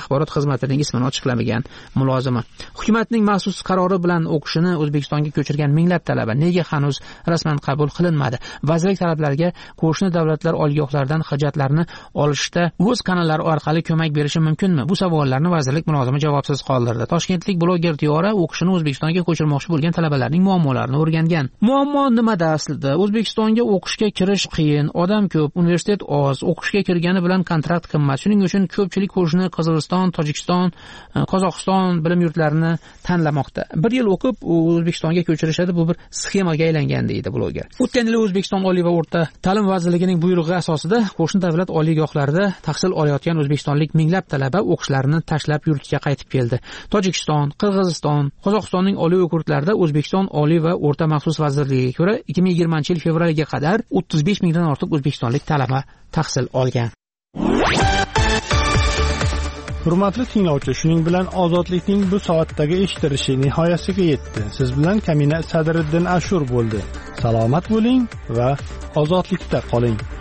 axborot xizmatining ismini ochiqlamagan mulozima. Hukumatning maxsus qarori bilan o'qishini O'zbekistonga ko'chirgan minglab talaba nega hanuz rasman qabul qilinmadi? Vazirlik talablariga qo'shni davlatlar oliygohlaridan hujjatlarni olishda o'z kanallari orqali ko'mak berishi mumkinmi? Bu savollarni vazirlik mulozimi javobsiz qoldirdi. Toshkentlik bloger Diyora o'qishini O'zbekistonga ko'chirmoqchi bo'lgan talabalarning muammolarini o'rgangan. Muammo nimada aslida? O'zbekistonga o'qishga kirish qiyin, odam ko'p, universitet oz, o'qishga kirgani bilan kontrakt qimmat. Shuning uchun ko'pchilik qo'shni Qozog'iston, Tojikiston, Qozog'iston bilim yurtlarini tanlamoqda. Bir yil o'qib O'zbekistonga ko'chirishadi, bu bir sxemaga aylangan deydi bloger. O'tgan yil O'zbekiston Oliy va o'rta ta'lim vazirligining buyrug'i asosida qo'shni davlat oliygohlarida tahsil olayotgan o'zbekistonlik minglab talaba o'qishlarini tashlab yurtiga qaytib keldi. Tojikiston, Qirg'iziston, Qozog'istonning oliy o'quv yurtlarida O'zbekiston Oliy va o'rta maxsus vazirligiga ko'ra ikki ming yigirmanchi yil fevraliga qadar o'ttiz besh mingdan ortiq o'zbekistonlik talaba tahsil olgan. Hurmatli tinglovchi, shuning bilan ozodlikning bu soatdagi eshittirishi nihoyasiga yetdi. Siz bilan Kamina Sadriddin Ashur bo'ldi. Salomat bo'ling va ozodlikda qoling.